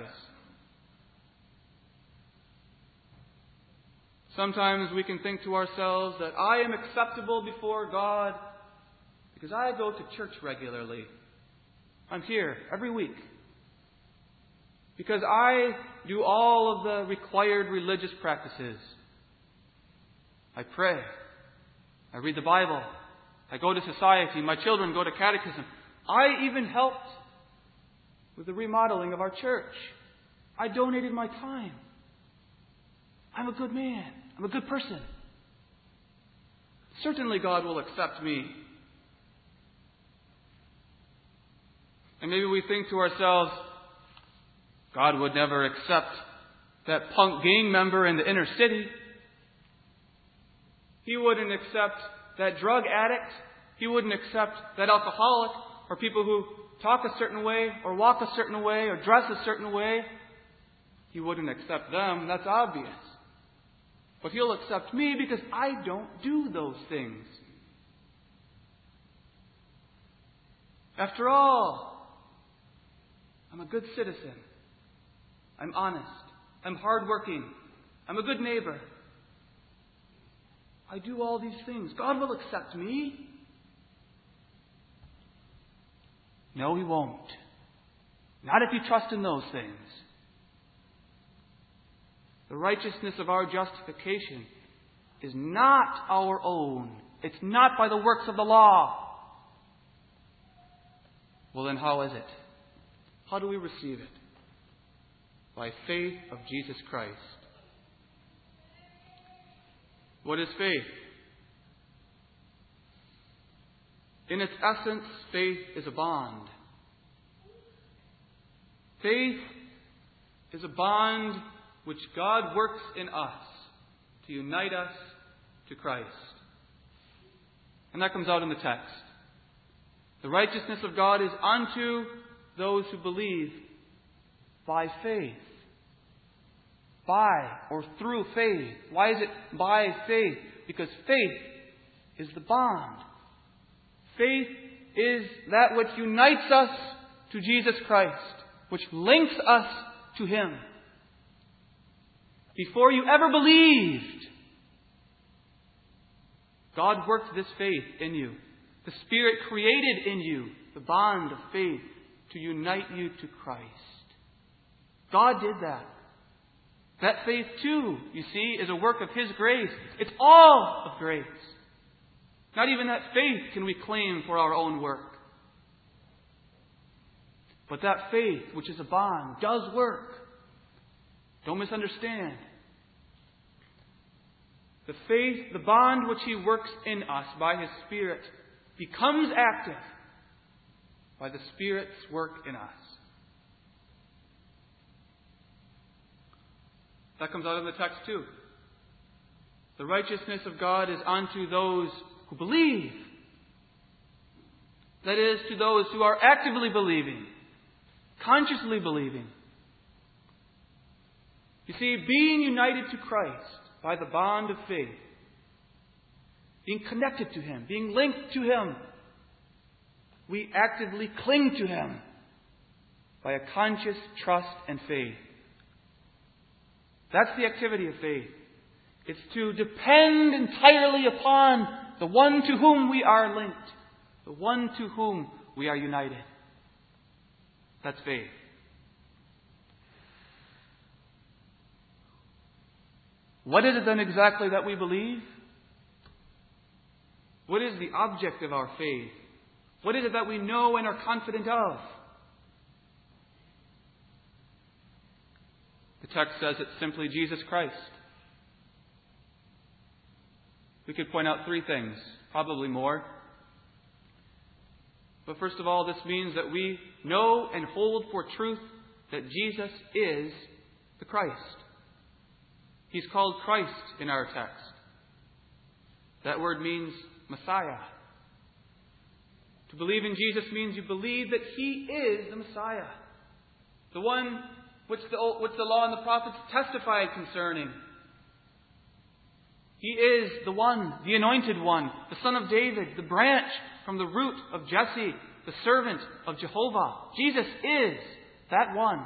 Sometimes we can think to ourselves that I am acceptable before God because I go to church regularly. I'm here every week. Because I do all of the required religious practices. I pray. I read the Bible. I go to society. My children go to catechism. I even helped with the remodeling of our church. I donated my time. I'm a good man. I'm a good person. Certainly God will accept me. And maybe we think to ourselves, God would never accept that punk gang member in the inner city. He wouldn't accept that drug addict. He wouldn't accept that alcoholic or people who talk a certain way or walk a certain way or dress a certain way. He wouldn't accept them. That's obvious. But He'll accept me because I don't do those things. After all, I'm a good citizen. I'm honest. I'm hardworking. I'm a good neighbor. I do all these things. God will accept me. No, He won't. Not if you trust in those things. The righteousness of our justification is not our own. It's not by the works of the law. Well, then how is it? How do we receive it? By faith of Jesus Christ. What is faith? In its essence, faith is a bond. Faith is a bond which God works in us to unite us to Christ. And that comes out in the text. The righteousness of God is unto those who believe by faith. by or through faith. Why is it by faith? Because faith is the bond. Faith is that which unites us to Jesus Christ, which links us to Him. Before you ever believed, God worked this faith in you. The Spirit created in you the bond of faith to unite you to Christ. God did that. That faith too, you see, is a work of His grace. It's all of grace. Not even that faith can we claim for our own work. But that faith, which is a bond, does work. Don't misunderstand. The faith, the bond which He works in us by His Spirit, becomes active by the Spirit's work in us. That comes out of the text too. The righteousness of God is unto those who believe. That is, to those who are actively believing, consciously believing. You see, being united to Christ by the bond of faith, being connected to Him, being linked to Him, we actively cling to Him by a conscious trust and faith. That's the activity of faith. It's to depend entirely upon the one to whom we are linked, the one to whom we are united. That's faith. What is it then exactly that we believe? What is the object of our faith? What is it that we know and are confident of? The text says it's simply Jesus Christ. We could point out three things, probably more. But first of all, this means that we know and hold for truth that Jesus is the Christ. He's called Christ in our text. That word means Messiah. To believe in Jesus means you believe that He is the Messiah. The one which the, which the law and the prophets testified concerning. He is the one, the anointed one, the Son of David, the branch from the root of Jesse, the servant of Jehovah. Jesus is that one.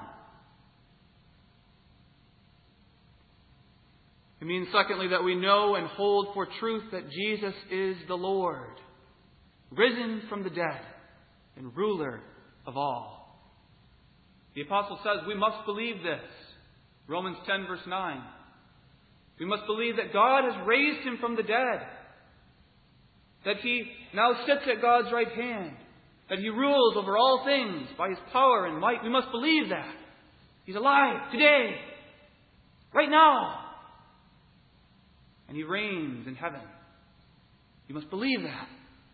It means, secondly, that we know and hold for truth that Jesus is the Lord, risen from the dead and ruler of all. The Apostle says we must believe this. Romans ten verse nine. We must believe that God has raised Him from the dead. That He now sits at God's right hand. That He rules over all things by His power and might. We must believe that. He's alive today. Right now. And He reigns in heaven. You must believe that.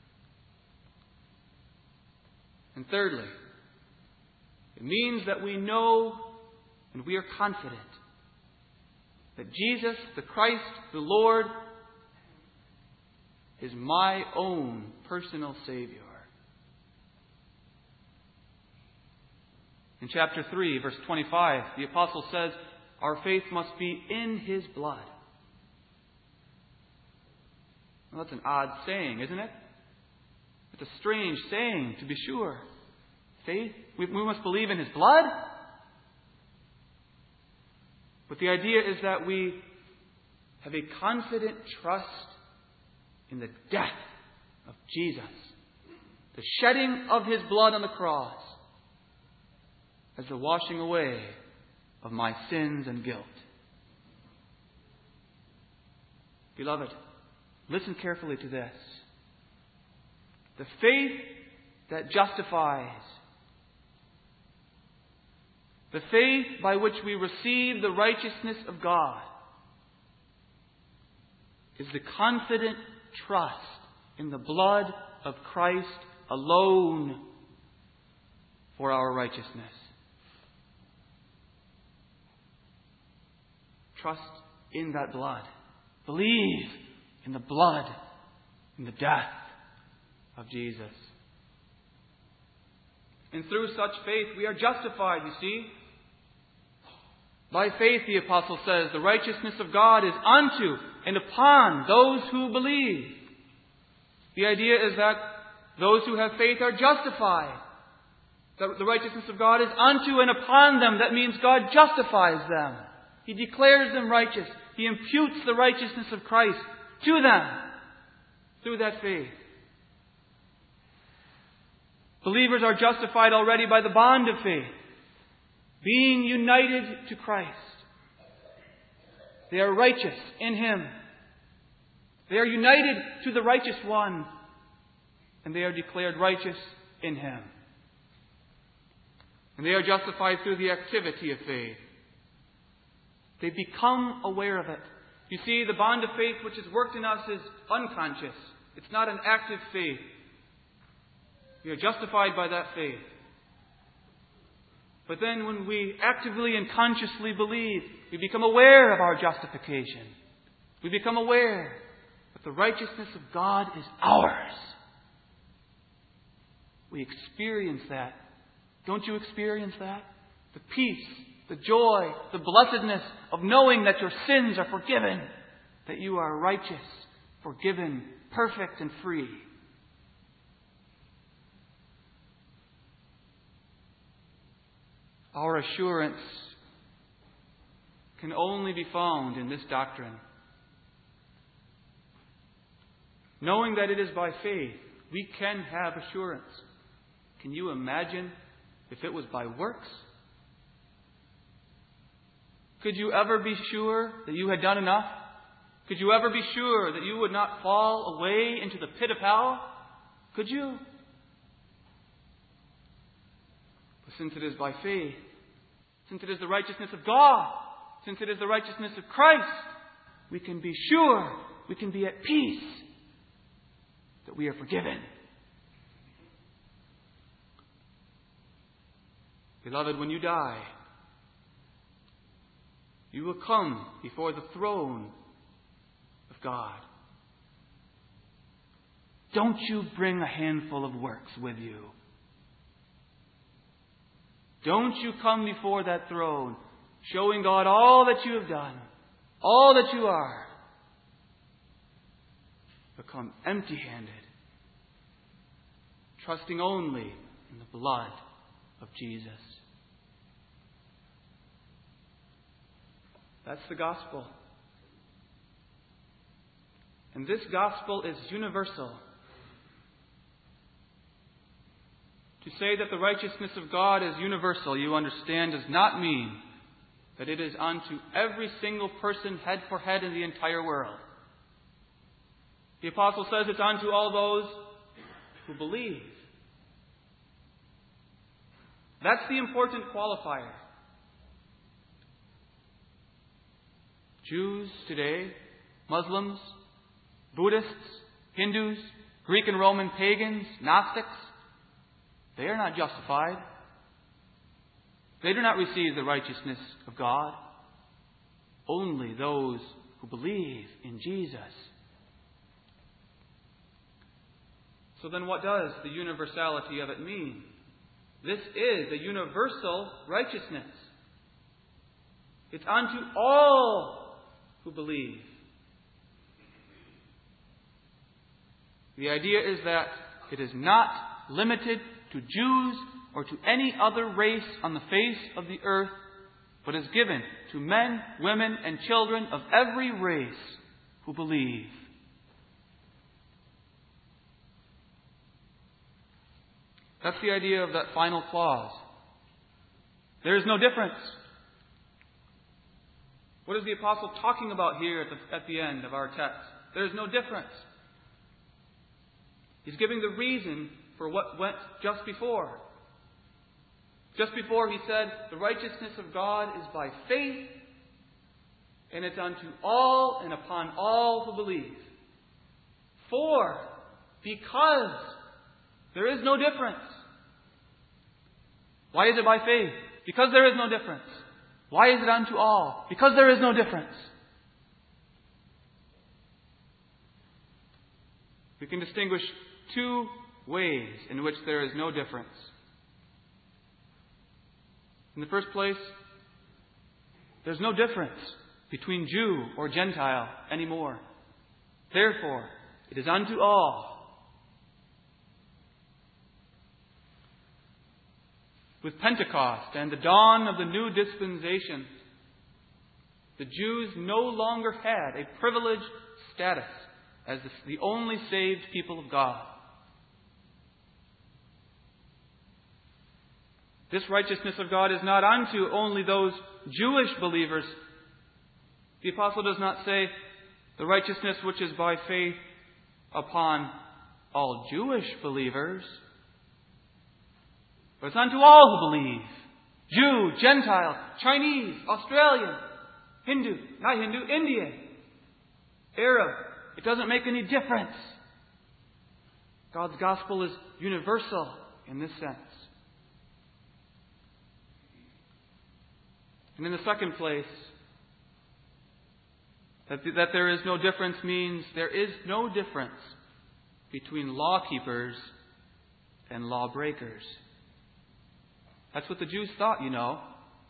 And thirdly, it means that we know and we are confident that Jesus, the Christ, the Lord, is my own personal Savior. In chapter three, verse twenty-five, the Apostle says, our faith must be in His blood. Well, that's an odd saying, isn't it? It's a strange saying, to be sure. Faith? We, we must believe in His blood? But the idea is that we have a confident trust in the death of Jesus. The shedding of His blood on the cross as the washing away of my sins and guilt. Beloved, listen carefully to this. The faith that justifies, the faith by which we receive the righteousness of God, is the confident trust in the blood of Christ alone for our righteousness. Trust in that blood. Believe in the blood, in the death of Jesus. And through such faith we are justified, you see. By faith, the apostle says, the righteousness of God is unto and upon those who believe. The idea is that those who have faith are justified. The, the righteousness of God is unto and upon them. That means God justifies them. He declares them righteous. He imputes the righteousness of Christ to them through that faith. Believers are justified already by the bond of faith, being united to Christ. They are righteous in Him. They are united to the righteous one, and they are declared righteous in Him. And they are justified through the activity of faith. They become aware of it. You see, the bond of faith which is worked in us is unconscious. It's not an active faith. We are justified by that faith. But then when we actively and consciously believe, we become aware of our justification. We become aware that the righteousness of God is ours. We experience that. Don't you experience that? The peace, the joy, the blessedness of knowing that your sins are forgiven, that you are righteous, forgiven, perfect, and free. Our assurance can only be found in this doctrine. Knowing that it is by faith, we can have assurance. Can you imagine if it was by works? Could you ever be sure that you had done enough? Could you ever be sure that you would not fall away into the pit of hell? Could you? But since it is by faith, since it is the righteousness of God, since it is the righteousness of Christ, we can be sure, we can be at peace that we are forgiven. Beloved, when you die, you will come before the throne of God. Don't you bring a handful of works with you. Don't you come before that throne showing God all that you have done, all that you are. But come empty-handed, trusting only in the blood of Jesus. That's the gospel. And this gospel is universal. To say that the righteousness of God is universal, you understand, does not mean that it is unto every single person head for head in the entire world. The apostle says it's unto all those who believe. That's the important qualifier. Jews today, Muslims, Buddhists, Hindus, Greek and Roman pagans, Gnostics, they are not justified. They do not receive the righteousness of God. Only those who believe in Jesus. So then what does the universality of it mean? This is a universal righteousness. It's unto all who believe. The idea is that it is not limited to Jews or to any other race on the face of the earth, but is given to men, women, and children of every race who believe. That's the idea of that final clause. There is no difference. What is the apostle talking about here at the, at the end of our text? There is no difference. He's giving the reason for what went just before. Just before he said, the righteousness of God is by faith, and it's unto all and upon all who believe. For, because there is no difference. Why is it by faith? Because there is no difference. Why is it unto all? Because there is no difference. We can distinguish two ways in which there is no difference. In the first place, There's no difference between Jew or Gentile anymore. Therefore, it is unto all. With Pentecost and the dawn of the new dispensation, the Jews no longer had a privileged status as the only saved people of God. This righteousness of God is not unto only those Jewish believers. The apostle does not say the righteousness which is by faith upon all Jewish believers, but it's unto all who believe. Jew, Gentile, Chinese, Australian, Hindu, not Hindu, Indian, Arab. It doesn't make any difference. God's gospel is universal in this sense. And in the second place, that, that there is no difference means there is no difference between law keepers and lawbreakers. That's what the Jews thought, you know.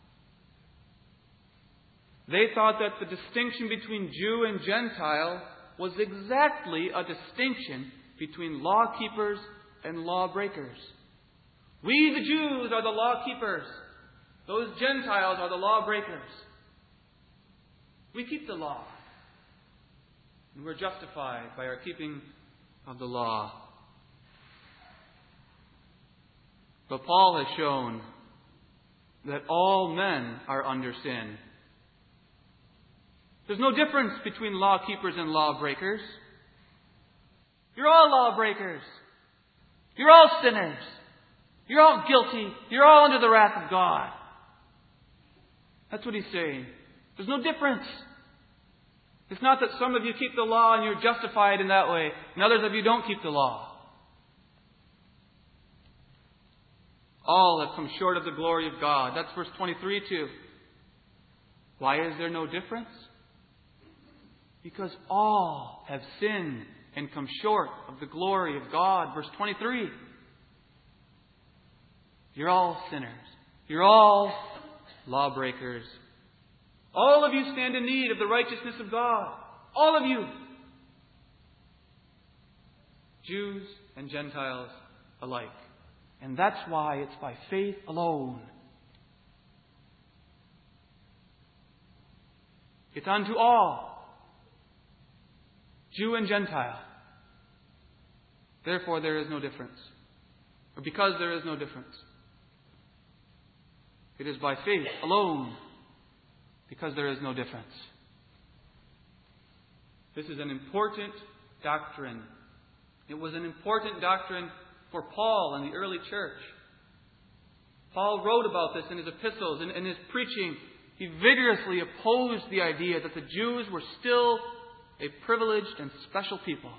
They thought that the distinction between Jew and Gentile was exactly a distinction between law keepers and lawbreakers. We, the Jews, are the law keepers. Those Gentiles are the lawbreakers. We keep the law. And we're justified by our keeping of the law. But Paul has shown that all men are under sin. There's no difference between law keepers and lawbreakers. You're all lawbreakers. You're all sinners. You're all guilty. You're all under the wrath of God. That's what he's saying. There's no difference. It's not that some of you keep the law and you're justified in that way, and others of you don't keep the law. All have come short of the glory of God. That's verse twenty-three too. Why is there no difference? Because all have sinned and come short of the glory of God. Verse twenty-three. You're all sinners. You're all lawbreakers. All of you stand in need of the righteousness of God. All of you. Jews and Gentiles alike. And that's why it's by faith alone. It's unto all, Jew and Gentile. Therefore, there is no difference. Or because there is no difference. It is by faith alone, because there is no difference. This is an important doctrine. It was an important doctrine for Paul and the early church. Paul wrote about this in his epistles. In, in his preaching, he vigorously opposed the idea that the Jews were still a privileged and special people.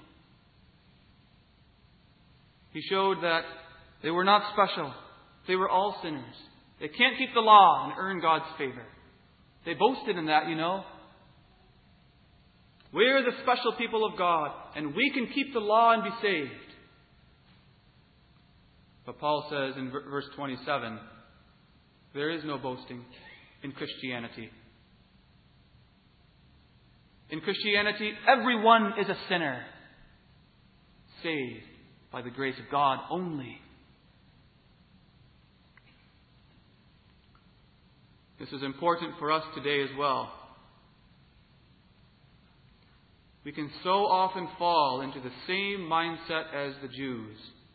He showed that they were not special. They were all sinners. They can't keep the law and earn God's favor. They boasted in that, you know. We're the special people of God, and we can keep the law and be saved. But Paul says in verse twenty-seven, there is no boasting in Christianity. In Christianity, everyone is a sinner, saved by the grace of God only. This is important for us today as well. We can so often fall into the same mindset as the Jews.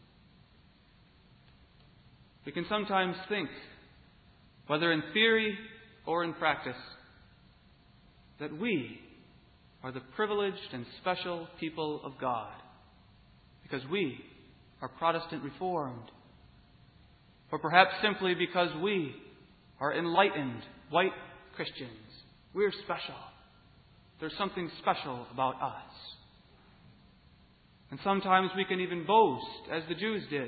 We can sometimes think, whether in theory or in practice, that we are the privileged and special people of God because we are Protestant Reformed. Or perhaps simply because we are enlightened white Christians. We're special. There's something special about us. And sometimes we can even boast, as the Jews did.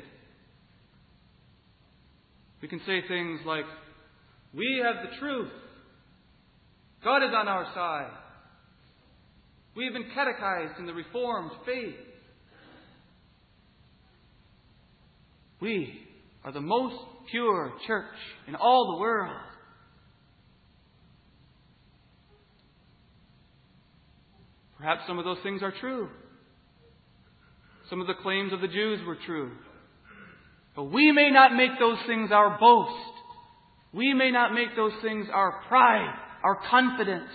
We can say things like, we have the truth. God is on our side. We have been catechized in the Reformed faith. We are the most pure church in all the world. Perhaps some of those things are true. Some of the claims of the Jews were true. But we may not make those things our boast. We may not make those things our pride, our confidence.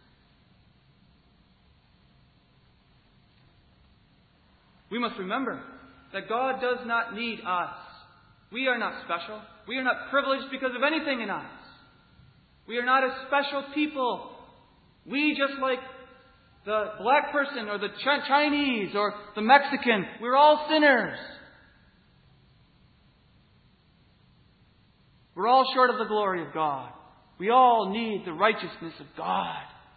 We must remember that God does not need us. We are not special. We are not privileged because of anything in us. We are not a special people. We, just like the black person or the Ch- Chinese or the Mexican, we're all sinners. We're all short of the glory of God. We all need the righteousness of God.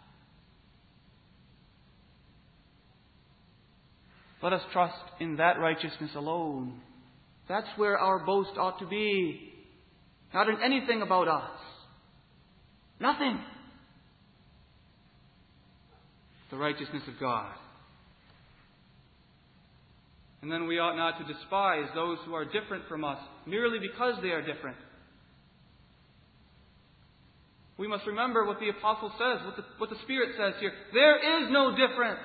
Let us trust in that righteousness alone. That's where our boast ought to be. Not in anything about us. Nothing. The righteousness of God. And then we ought not to despise those who are different from us merely because they are different. We must remember what the Apostle says, what the, what the Spirit says here. There is no difference.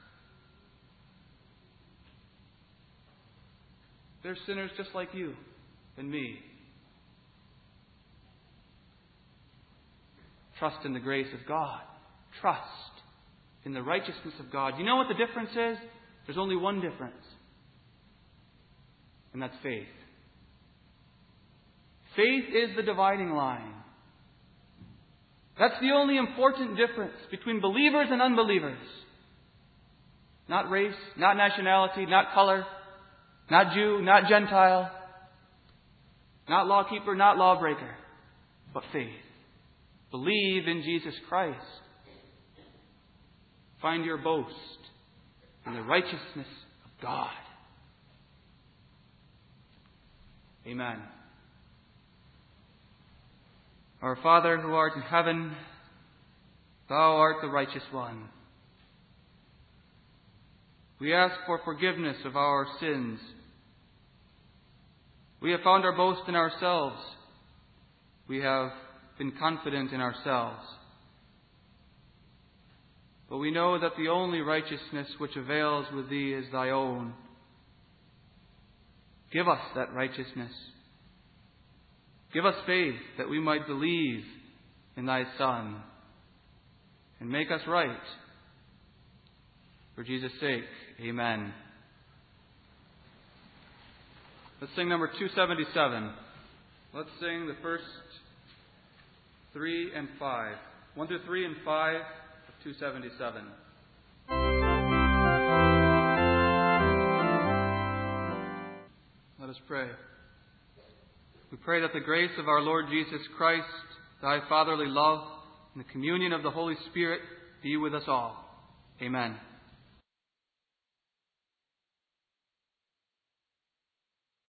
They're sinners just like you and me. Trust in the grace of God. Trust in the righteousness of God. You know what the difference is? There's only one difference. And that's faith. Faith is the dividing line. That's the only important difference between believers and unbelievers. Not race, not nationality, not color, not Jew, not Gentile, not lawkeeper, not lawbreaker, but faith. Believe in Jesus Christ. Find your boast in the righteousness of God. Amen. Our Father who art in heaven, Thou art the righteous one. We ask for forgiveness of our sins. We have found our boast in ourselves. We have been confident in ourselves. But we know that the only righteousness which avails with Thee is Thy own. Give us that righteousness. Give us faith that we might believe in Thy Son and make us right. For Jesus' sake, amen. Let's sing number two seventy-seven. Let's sing the first three and five. One through three and five of two seventy-seven. Let us pray. We pray that the grace of our Lord Jesus Christ, Thy fatherly love, and the communion of the Holy Spirit be with us all. Amen.